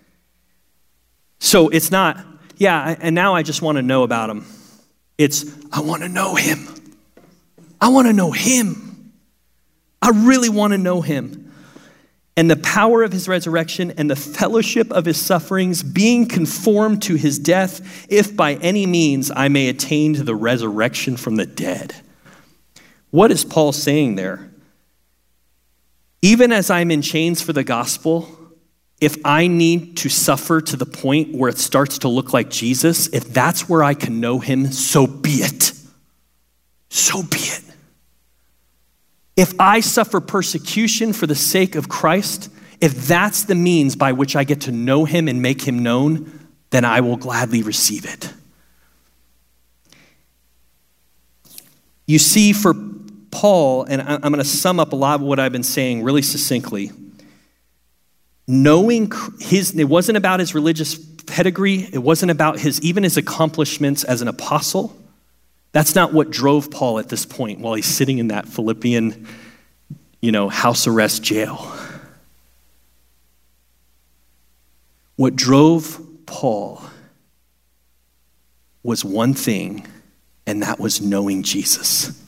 So it's not, yeah, and now I just want to know about him. It's, I want to know him. I want to know him. I really want to know him. and the power of his resurrection and the fellowship of his sufferings, being conformed to his death, if by any means I may attain to the resurrection from the dead. What is Paul saying there? Even as I'm in chains for the gospel, if I need to suffer to the point where it starts to look like Jesus, if that's where I can know him, so be it. So be it. If I suffer persecution for the sake of Christ, if that's the means by which I get to know him and make him known, then I will gladly receive it. You see, for Paul, and I'm going to sum up a lot of what I've been saying really succinctly, knowing his, it wasn't about his religious pedigree, it wasn't about his, even his accomplishments as an apostle. That's not what drove Paul at this point while he's sitting in that Philippian, you know, house arrest jail. What drove Paul was one thing, and that was knowing Jesus.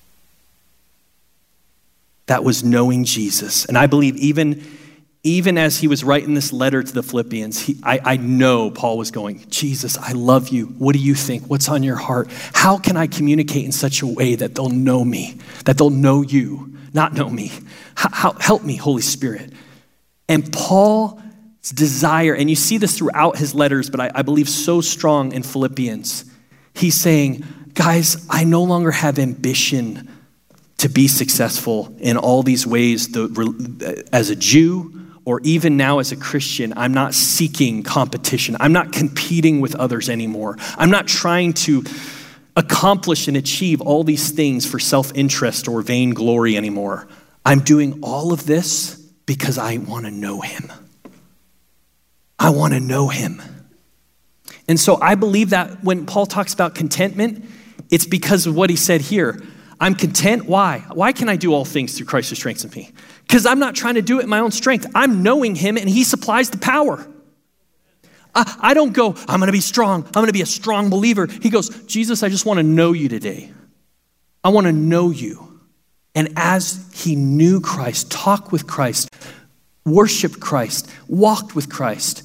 That was knowing Jesus. And I believe even, even as he was writing this letter to the Philippians, he, I, I know Paul was going, Jesus, I love you. What do you think? What's on your heart? How can I communicate in such a way that they'll know me, that they'll know you, not know me? How, how, help me, Holy Spirit. And Paul's desire, and you see this throughout his letters, but I, I believe so strong in Philippians, he's saying, guys, I no longer have ambition to be successful in all these ways. The, as a Jew, or even now as a Christian, I'm not seeking competition. I'm not competing with others anymore. I'm not trying to accomplish and achieve all these things for self-interest or vainglory anymore. I'm doing all of this because I want to know him. I want to know him. And so I believe that when Paul talks about contentment, it's because of what he said here. I'm content. Why? Why can I do all things through Christ who strengthens me? Because I'm not trying to do it in my own strength. I'm knowing him and he supplies the power. I, I don't go, I'm going to be strong. I'm going to be a strong believer. He goes, Jesus, I just want to know you today. I want to know you. And as he knew Christ, talked with Christ, worshiped Christ, walked with Christ,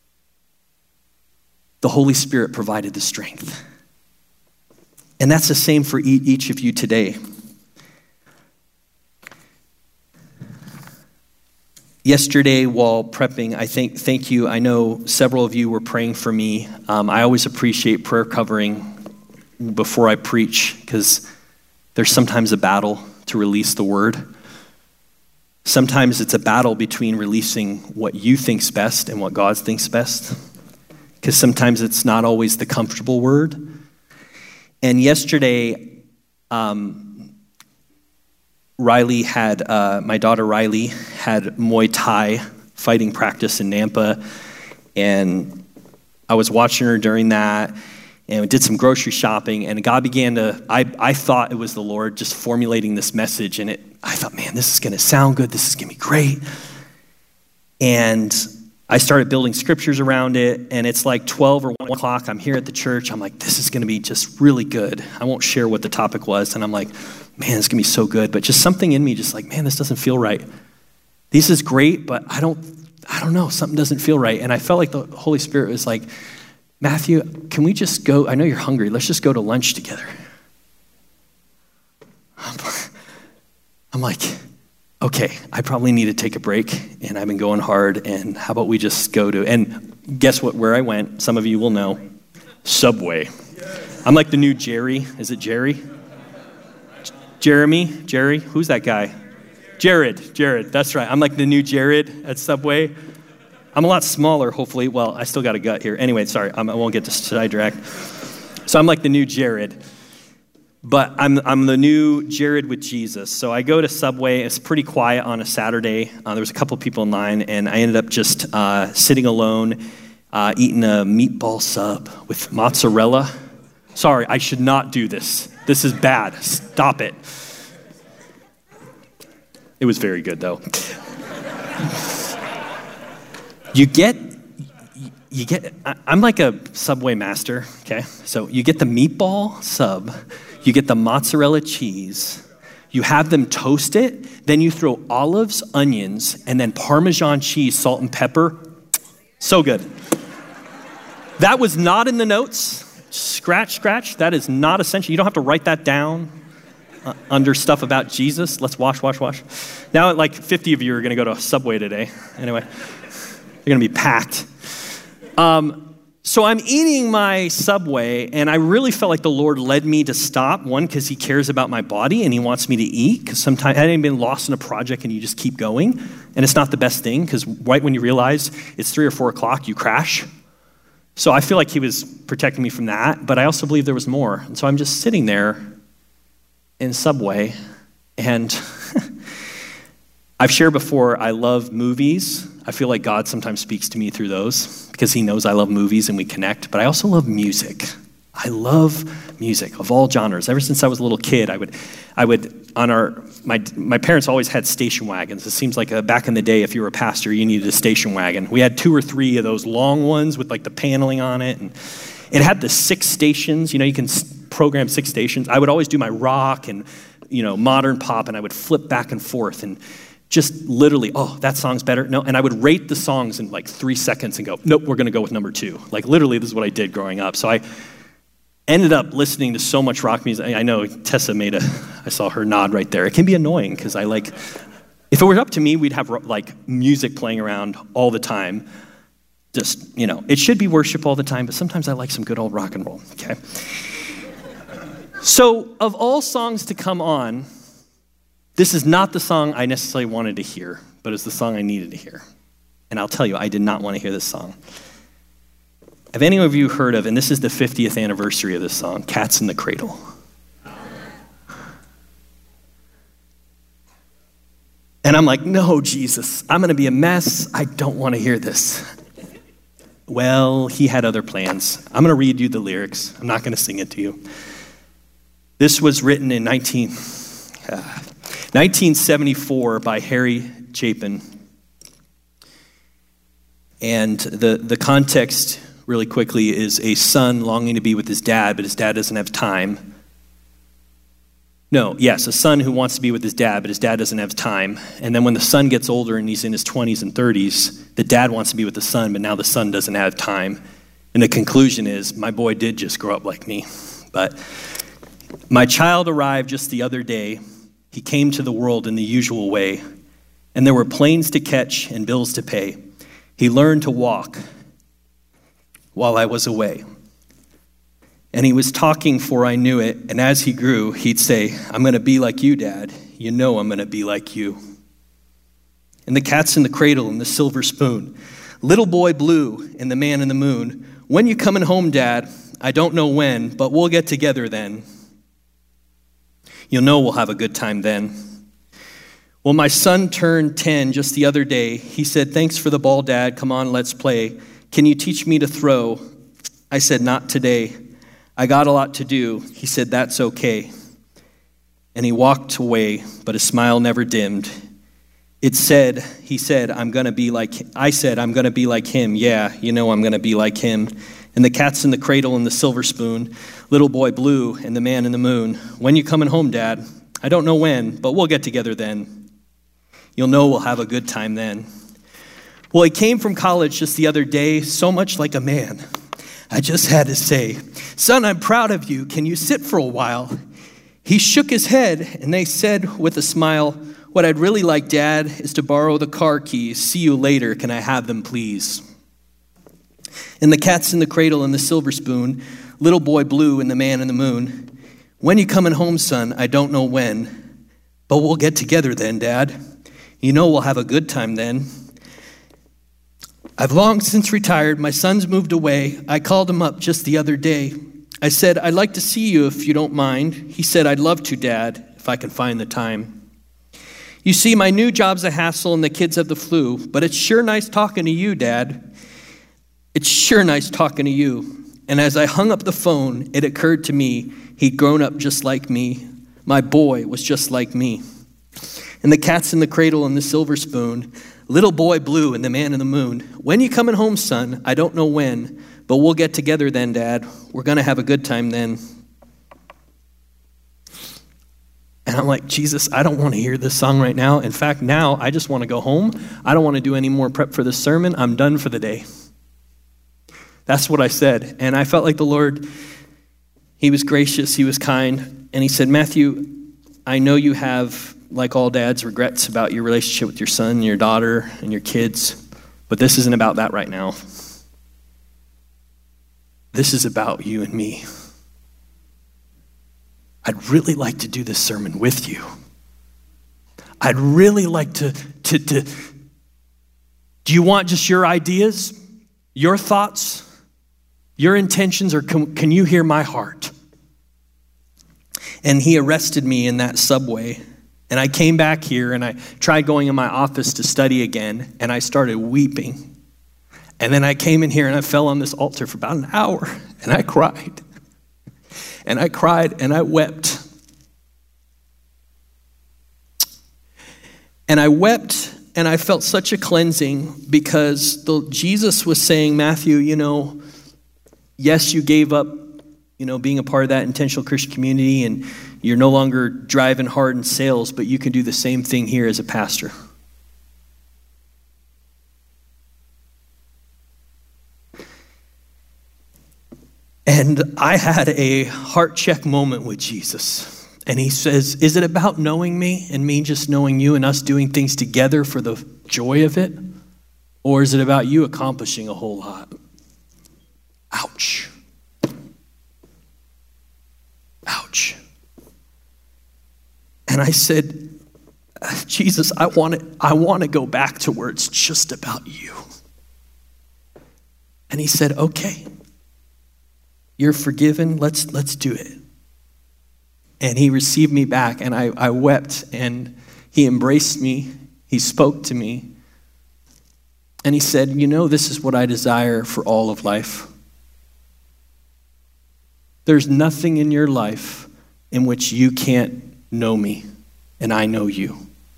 the Holy Spirit provided the strength. And that's the same for each of you today. Yesterday, while prepping, I think, thank you. I know several of you were praying for me. Um, I always appreciate prayer covering before I preach because there's sometimes a battle to release the word. Sometimes it's a battle between releasing what you think's best and what God thinks best, because sometimes it's not always the comfortable word. And yesterday, um, Riley had, uh, my daughter Riley had Muay Thai fighting practice in Nampa, and I was watching her during that, and we did some grocery shopping, and God began to, I, I thought it was the Lord just formulating this message, and it, I thought, man, this is going to sound good, this is going to be great. And I started building scriptures around it, and it's like twelve or one o'clock. I'm here at the church. I'm like, this is going to be just really good. I won't share what the topic was, and I'm like, man, it's going to be so good. But just something in me just like, man, this doesn't feel right. This is great, but I don't, I don't know. Something doesn't feel right. And I felt like the Holy Spirit was like, Matthew, can we just go? I know you're hungry. Let's just go to lunch together. I'm like, okay, I probably need to take a break, and I've been going hard, and how about we just go to, and guess what, where I went, some of you will know, Subway. I'm like the new Jerry. Is it Jerry? Jeremy? Jerry? Who's that guy? Jared. Jared, that's right. I'm like the new Jared at Subway. I'm a lot smaller, hopefully. Well, I still got a gut here. Anyway, sorry, I won't get sidetracked. So I'm like the new Jared. But I'm I'm the new Jared with Jesus. So I go to Subway. It's pretty quiet on a Saturday. Uh, there was a couple people in line, and I ended up just uh, sitting alone, uh, eating a meatball sub with mozzarella. Sorry, I should not do this. This is bad. Stop it. It was very good, though. You get, you get. I'm like a Subway master, okay? So you get the meatball sub. You get the mozzarella cheese, You have them toast it, then you throw olives, onions, and then Parmesan cheese, salt and pepper. So good. That was not in the notes. Scratch, scratch. That is not essential. You don't have to write that down uh, under stuff about Jesus. Let's wash, wash, wash. Now, like fifty of you are going to go to Subway today. Anyway, you're going to be packed. Um, so I'm eating my Subway, and I really felt like the Lord led me to stop. One, because he cares about my body, and he wants me to eat. Because sometimes I hadn't been lost in a project, and you just keep going. And it's not the best thing, because right when you realize it's three or four o'clock, you crash. So I feel like he was protecting me from that, but I also believe there was more. And so I'm just sitting there in Subway, and I've shared before, I love movies. I feel like God sometimes speaks to me through those because he knows I love movies and we connect, but I also love music. I love music of all genres. Ever since I was a little kid, I would, I would on our, my my parents always had station wagons. It seems like a, back in the day, if you were a pastor, you needed a station wagon. We had two or three of those long ones with like the paneling on it, and it had the six stations. You know, you can program six stations. I would always do my rock and, you know, modern pop, and I would flip back and forth and just literally, oh, that song's better. No, and I would rate the songs in like three seconds and go, nope, we're going to go with number two. Like literally, this is what I did growing up. So I ended up listening to so much rock music. I know Tessa made a, I saw her nod right there. It can be annoying because I like, if it were up to me, we'd have like music playing around all the time. Just, you know, it should be worship all the time, but sometimes I like some good old rock and roll, okay? So of all songs to come on, this is not the song I necessarily wanted to hear, but it's the song I needed to hear. And I'll tell you, I did not want to hear this song. Have any of you heard of, and this is the fiftieth anniversary of this song, Cats in the Cradle? And I'm like, no, Jesus, I'm going to be a mess. I don't want to hear this. Well, he had other plans. I'm going to read you the lyrics. I'm not going to sing it to you. This was written in nineteen, uh, nineteen seventy-four by Harry Chapin. And the, the context, really quickly, is a son longing to be with his dad, but his dad doesn't have time. No, yes, a son who wants to be with his dad, but his dad doesn't have time. And then when the son gets older and he's in his twenties and thirties, the dad wants to be with the son, but now the son doesn't have time. And the conclusion is, my boy did just grow up like me. But my child arrived just the other day. He came to the world in the usual way, and there were planes to catch and bills to pay. He learned to walk while I was away. And he was talking for I knew it, and as he grew, he'd say, I'm going to be like you, Dad. You know I'm going to be like you. And the cat's in the cradle and the silver spoon. Little boy blue and the man in the moon. When you coming home, Dad? I don't know when, but we'll get together then. You'll know we'll have a good time then. Well, my son turned ten just the other day. He said, thanks for the ball, Dad. Come on, let's play. Can you teach me to throw? I said, not today. I got a lot to do. He said, that's okay. And he walked away, but his smile never dimmed. It said, he said, I'm going to be like, I said, I'm going to be like him. Yeah, you know I'm going to be like him. And the cat's in the cradle and the silver spoon, little boy blue and the man in the moon. When you coming home, Dad? I don't know when, but we'll get together then. You'll know we'll have a good time then. Well, he came from college just the other day, so much like a man. I just had to say, son, I'm proud of you. Can you sit for a while? He shook his head, and they said with a smile, what I'd really like, Dad, is to borrow the car keys. See you later. Can I have them, please? And the cat's in the cradle and the silver spoon, little boy blue and the man in the moon. When you coming home, son? I don't know when, but we'll get together then, Dad. You know we'll have a good time then. I've long since retired. My son's moved away. I called him up just the other day. I said, I'd like to see you if you don't mind. He said, I'd love to, Dad, if I can find the time. You see, my new job's a hassle and the kids have the flu, but it's sure nice talking to you, Dad. It's sure nice talking to you. And as I hung up the phone, it occurred to me he'd grown up just like me. My boy was just like me. And the cat's in the cradle and the silver spoon, little boy blue and the man in the moon. When you coming home, son? I don't know when, but we'll get together then, Dad. We're going to have a good time then. And I'm like, Jesus, I don't want to hear this song right now. In fact, now I just want to go home. I don't want to do any more prep for this sermon. I'm done for the day. That's what I said. And I felt like the Lord, he was gracious, he was kind. And he said, Matthew, I know you have, like all dads, regrets about your relationship with your son, and your daughter, and your kids, but this isn't about that right now. This is about you and me. I'd really like to do this sermon with you. I'd really like to, to, to, do you want just your ideas, your thoughts, your intentions, or can, can you hear my heart? And he arrested me in that subway. And I came back here and I tried going in my office to study again, and I started weeping. And then I came in here and I fell on this altar for about an hour, and I cried. And I cried and I wept. And I wept and I felt such a cleansing because the, Jesus was saying, Matthew, you know, yes, you gave up, you know, being a part of that intentional Christian community, and you're no longer driving hard in sales, but you can do the same thing here as a pastor. And I had a heart check moment with Jesus. And he says, is it about knowing me and me just knowing you and us doing things together for the joy of it? Or is it about you accomplishing a whole lot? Ouch. Ouch. And I said, Jesus, I want to, I want to go back to where it's just about you. And he said, okay. You're forgiven, let's let's do it. And he received me back, and I, I wept, and he embraced me, he spoke to me, and he said, you know, this is what I desire for all of life. There's nothing in your life in which you can't know me, and I know you.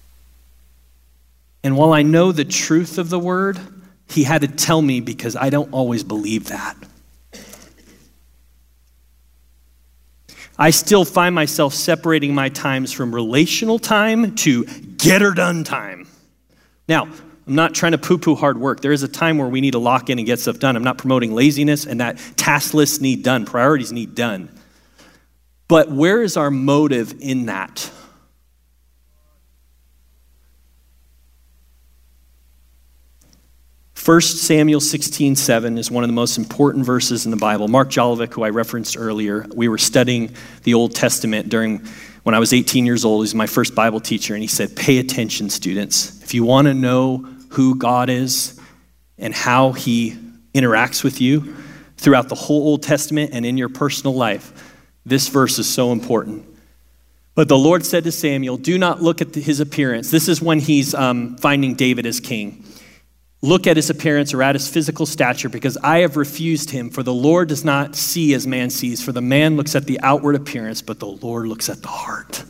And while I know the truth of the word, he had to tell me because I don't always believe that. I still find myself separating my times from relational time to get her done time. Now, I'm not trying to poo-poo hard work. There is a time where we need to lock in and get stuff done. I'm not promoting laziness and that task lists need done, priorities need done. But where is our motive in that? First Samuel sixteen seven is one of the most important verses in the Bible. Mark Jolovic, who I referenced earlier, we were studying the Old Testament during when I was eighteen years old. He was my first Bible teacher, and he said, pay attention, students. If you want to know who God is and how he interacts with you throughout the whole Old Testament and in your personal life, this verse is so important. But the Lord said to Samuel, do not look at his appearance. This is when he's um, finding David as king. Look at his appearance or at his physical stature, because I have refused him. For the Lord does not see as man sees. For the man looks at the outward appearance, but the Lord looks at the heart.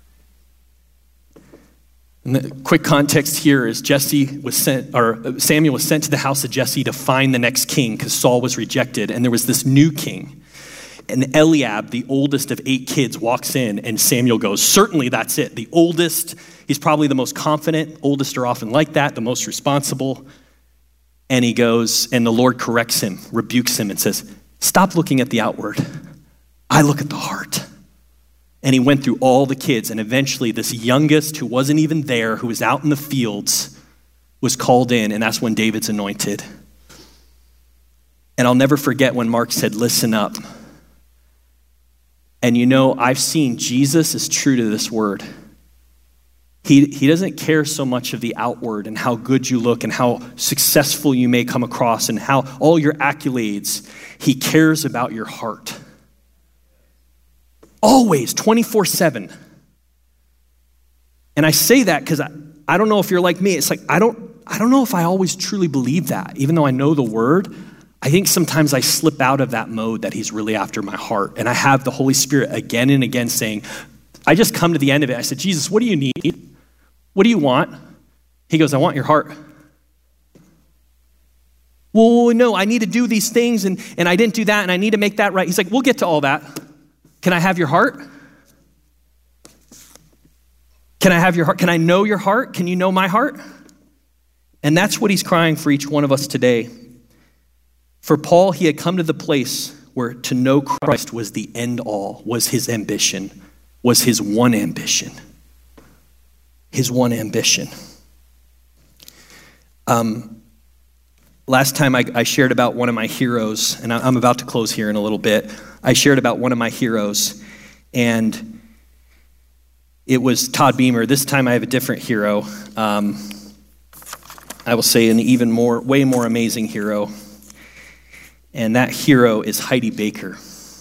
And the quick context here is Jesse was sent, or Samuel was sent to the house of Jesse to find the next king because Saul was rejected, and there was this new king. And Eliab, the oldest of eight kids, walks in, and Samuel goes, certainly that's it. The oldest, he's probably the most confident. Oldest are often like that, the most responsible. And he goes, and the Lord corrects him, rebukes him, and says, stop looking at the outward. I look at the heart. And he went through all the kids, and eventually this youngest, who wasn't even there, who was out in the fields, was called in, and that's when David's anointed. And I'll never forget when Mark said, listen up. And you know, I've seen Jesus is true to this word. He, he doesn't care so much of the outward and how good you look and how successful you may come across and how all your accolades. He cares about your heart. Always, twenty-four seven. And I say that because I, I don't know if you're like me. It's like, I don't, I don't know if I always truly believe that. Even though I know the word, I think sometimes I slip out of that mode that he's really after my heart. And I have the Holy Spirit again and again saying, I just come to the end of it. I said, Jesus, what do you need? What do you want? He goes, I want your heart. Well, no, I need to do these things and, and I didn't do that and I need to make that right. He's like, we'll get to all that. Can I have your heart? Can I have your heart? Can I know your heart? Can you know my heart? And that's what he's crying for each one of us today. For Paul, he had come to the place where to know Christ was the end all, was his ambition, was his one ambition. His one ambition. Um, last time I, I shared about one of my heroes, and I, I'm about to close here in a little bit. I shared about one of my heroes, and it was Todd Beamer. This time I have a different hero. Um, I will say an even more, way more amazing hero. And that hero is Heidi Baker.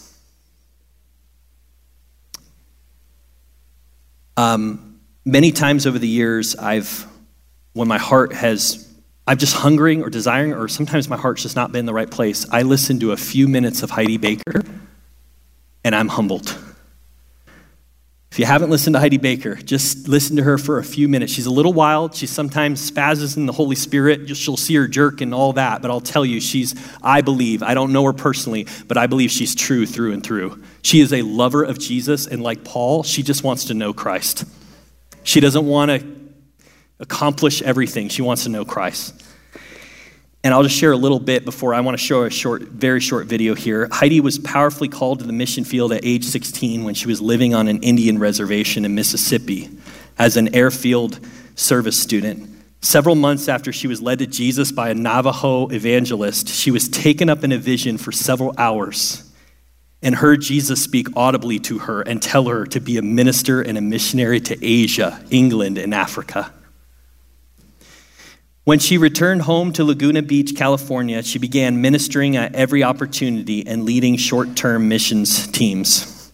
Um, many times over the years, I've, when my heart has, I'm just hungering or desiring, or sometimes my heart's just not been in the right place, I listen to a few minutes of Heidi Baker, and I'm humbled. If you haven't listened to Heidi Baker, just listen to her for a few minutes. She's a little wild. She sometimes spazzes in the Holy Spirit. Just, she'll see her jerk and all that. But I'll tell you, she's, I believe, I don't know her personally, but I believe she's true through and through. She is a lover of Jesus. And like Paul, she just wants to know Christ. She doesn't want to accomplish everything. She wants to know Christ. And I'll just share a little bit before I want to show a short, very short video here. Heidi was powerfully called to the mission field at age sixteen when she was living on an Indian reservation in Mississippi as an airfield service student. Several months after she was led to Jesus by a Navajo evangelist, she was taken up in a vision for several hours and heard Jesus speak audibly to her and tell her to be a minister and a missionary to Asia, England, and Africa. When she returned home to Laguna Beach, California, she began ministering at every opportunity and leading short-term missions teams.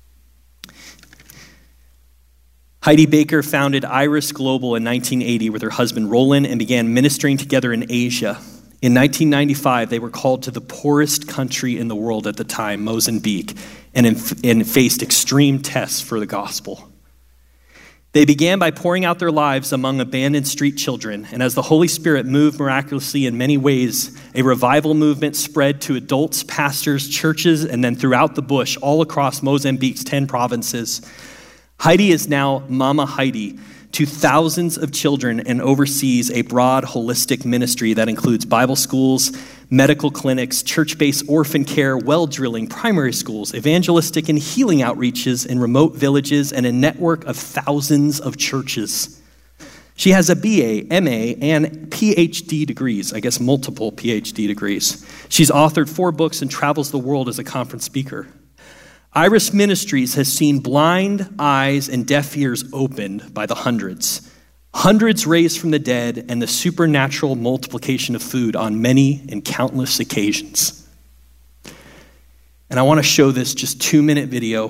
Heidi Baker founded Iris Global in nineteen eighty with her husband Roland and began ministering together in Asia. In nineteen ninety-five, they were called to the poorest country in the world at the time, Mozambique, and, inf- and faced extreme tests for the gospel. They began by pouring out their lives among abandoned street children, and as the Holy Spirit moved miraculously in many ways, a revival movement spread to adults, pastors, churches, and then throughout the bush, all across Mozambique's ten provinces. Heidi is now Mama Heidi to thousands of children and oversees a broad, holistic ministry that includes Bible schools, medical clinics, church-based orphan care, well drilling, primary schools, evangelistic and healing outreaches in remote villages, and a network of thousands of churches. She has a B A, M A, and P H D degrees, I guess multiple P H D degrees. She's authored four books and travels the world as a conference speaker. Iris Ministries has seen blind eyes and deaf ears opened by the hundreds. Hundreds raised from the dead, and the supernatural multiplication of food on many and countless occasions. And I want to show this just two-minute video.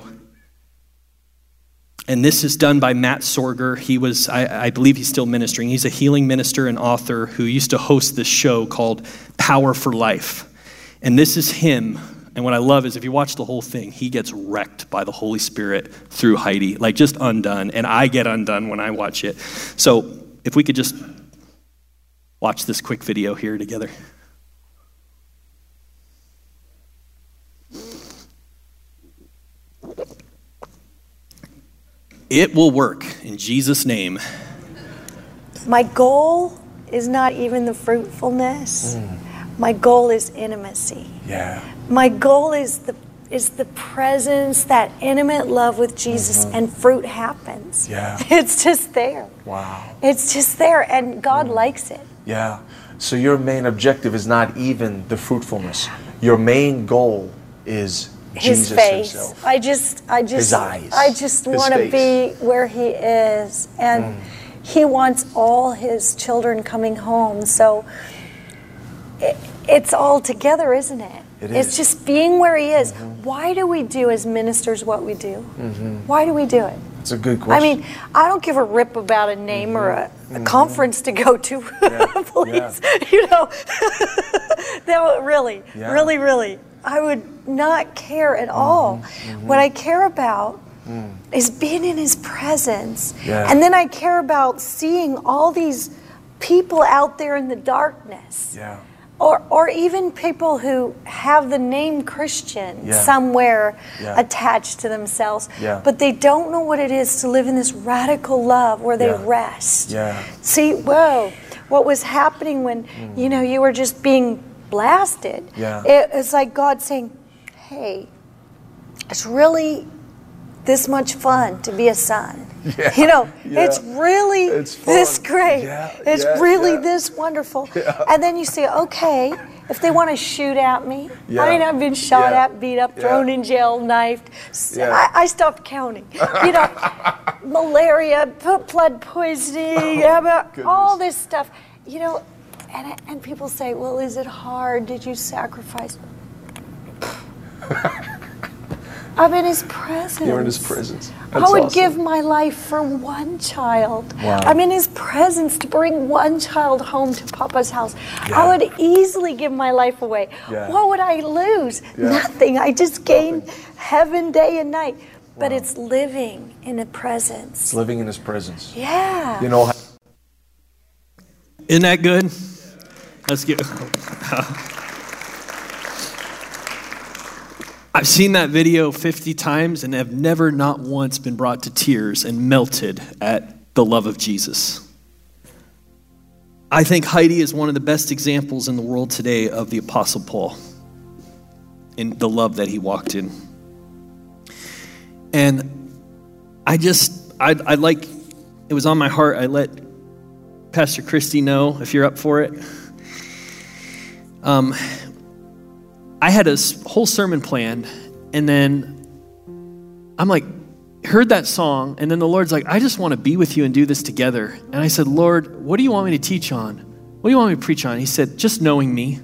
And this is done by Matt Sorger. He was, I, I believe he's still ministering. He's a healing minister and author who used to host this show called Power for Life. And this is him. And what I love is if you watch the whole thing, he gets wrecked by the Holy Spirit through Heidi, like just undone. And I get undone when I watch it. So if we could just watch this quick video here together. It will work in Jesus' name. My goal is not even the fruitfulness. Mm. My goal is intimacy. Yeah. My goal is the is the presence, that intimate love with Jesus, mm-hmm. and fruit happens. Yeah. It's just there. Wow. It's just there, and God mm. likes it. Yeah. So your main objective is not even the fruitfulness. Your main goal is His Jesus face. himself. I just, I just, His eyes. I just want to be where He is, and mm. He wants all His children coming home. So it, it's all together, isn't it? It it's is. just being where He is. Mm-hmm. Why do we do as ministers what we do? Mm-hmm. Why do we do it? It's a good question. I mean, I don't give a rip about a name mm-hmm. or a, a mm-hmm. conference to go to. Yeah. Please, Yeah. you know, that would really, Yeah. really, really, I would not care at all. Mm-hmm. What I care about mm. is being in His presence. Yeah. And then I care about seeing all these people out there in the darkness. Yeah. Or, or even people who have the name Christian Yeah. somewhere Yeah. attached to themselves, Yeah. but they don't know what it is to live in this radical love where they Yeah. rest. Yeah. See, whoa, what was happening when, you know, you were just being blasted. Yeah. It, it's like God saying, hey, it's really this much fun to be a son. Yeah, You know, yeah. it's really It's fun. this great. Yeah, it's yeah, really yeah. this wonderful. Yeah. And then you say, okay, if they want to shoot at me, Yeah. I mean, I've been shot Yeah. at, beat up, Yeah. thrown in jail, knifed. S- Yeah. I, I stopped counting. You know, malaria, p- blood poisoning, Oh, about goodness. all this stuff. You know, and, and people say, well, is it hard? Did you sacrifice? I'm in his presence. You're in his presence. I That's would awesome. give my life for one child. Wow. I'm in his presence to bring one child home to Papa's house. Yeah. I would easily give my life away. Yeah. What would I lose? Yeah. Nothing. I just gain Nothing. heaven day and night. But Wow. it's living in the presence. It's living in his presence. Yeah. You know, Isn't that good? Let's get. I've seen that video fifty times and have never not once been brought to tears and melted at the love of Jesus. I think Heidi is one of the best examples in the world today of the Apostle Paul in the love that he walked in. And I just, I, I like, it was on my heart. I let Pastor Christy know if you're up for it. Um, I had a s- whole sermon planned, and then I'm like, heard that song, and then the Lord's like, I just want to be with you and do this together. And I said, Lord, what do you want me to teach on? What do you want me to preach on? He said, just knowing me.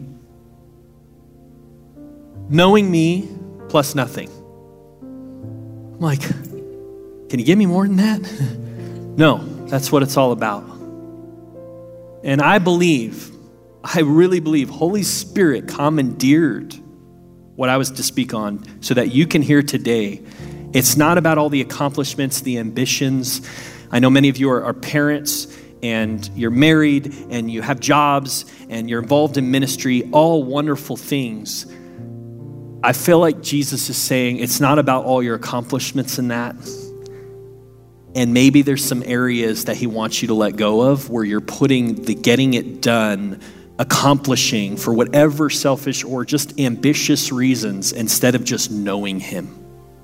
Knowing me plus nothing. I'm like, can you give me more than that? No, that's what it's all about. And I believe, I really believe Holy Spirit commandeered what I was to speak on so that you can hear today. It's not about all the accomplishments, the ambitions. I know many of you are, are parents and you're married and you have jobs and you're involved in ministry, all wonderful things. I feel like Jesus is saying it's not about all your accomplishments in that. And maybe there's some areas that he wants you to let go of where you're putting the getting it done, accomplishing for whatever selfish or just ambitious reasons instead of just knowing him.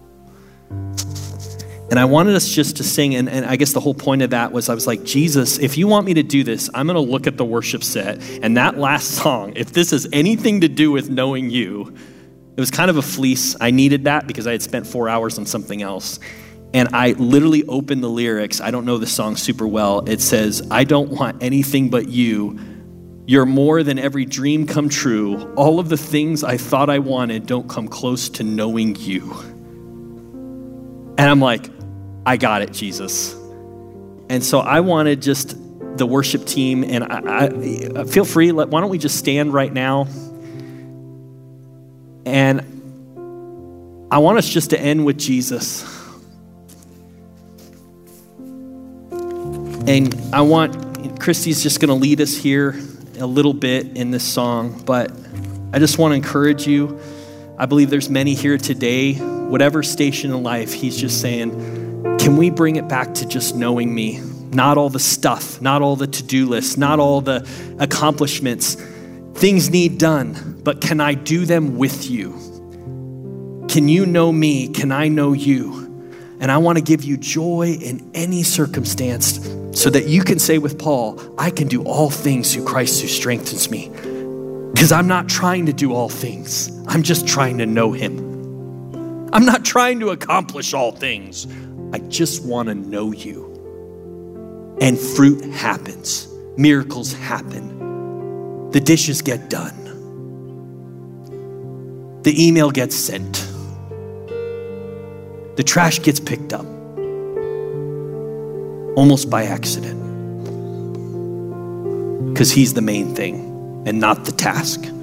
And I wanted us just to sing, and, and I guess the whole point of that was I was like, Jesus, if you want me to do this, I'm going to look at the worship set. And that last song, if this has anything to do with knowing you, it was kind of a fleece. I needed that because I had spent four hours on something else. And I literally opened the lyrics. I don't know the song super well. It says, I don't want anything but you. You're more than every dream come true. All of the things I thought I wanted don't come close to knowing you. And I'm like, I got it, Jesus. And so I wanted just the worship team, and I, I feel free. Let, why don't we just stand right now? And I want us just to end with Jesus. And I want, Christy's just going to lead us here a little bit in this song, but I just want to encourage you. I believe there's many here today, whatever station in life, he's just saying, can we bring it back to just knowing me? Not all the stuff, not all the to-do lists, not all the accomplishments. Things need done, but can I do them with you? Can you know me? Can I know you? And I want to give you joy in any circumstance so that you can say with Paul, I can do all things through Christ who strengthens me. Because I'm not trying to do all things. I'm just trying to know him. I'm not trying to accomplish all things. I just want to know you. And fruit happens. Miracles happen. The dishes get done. The email gets sent. The trash gets picked up. Almost by accident. Because he's the main thing and not the task.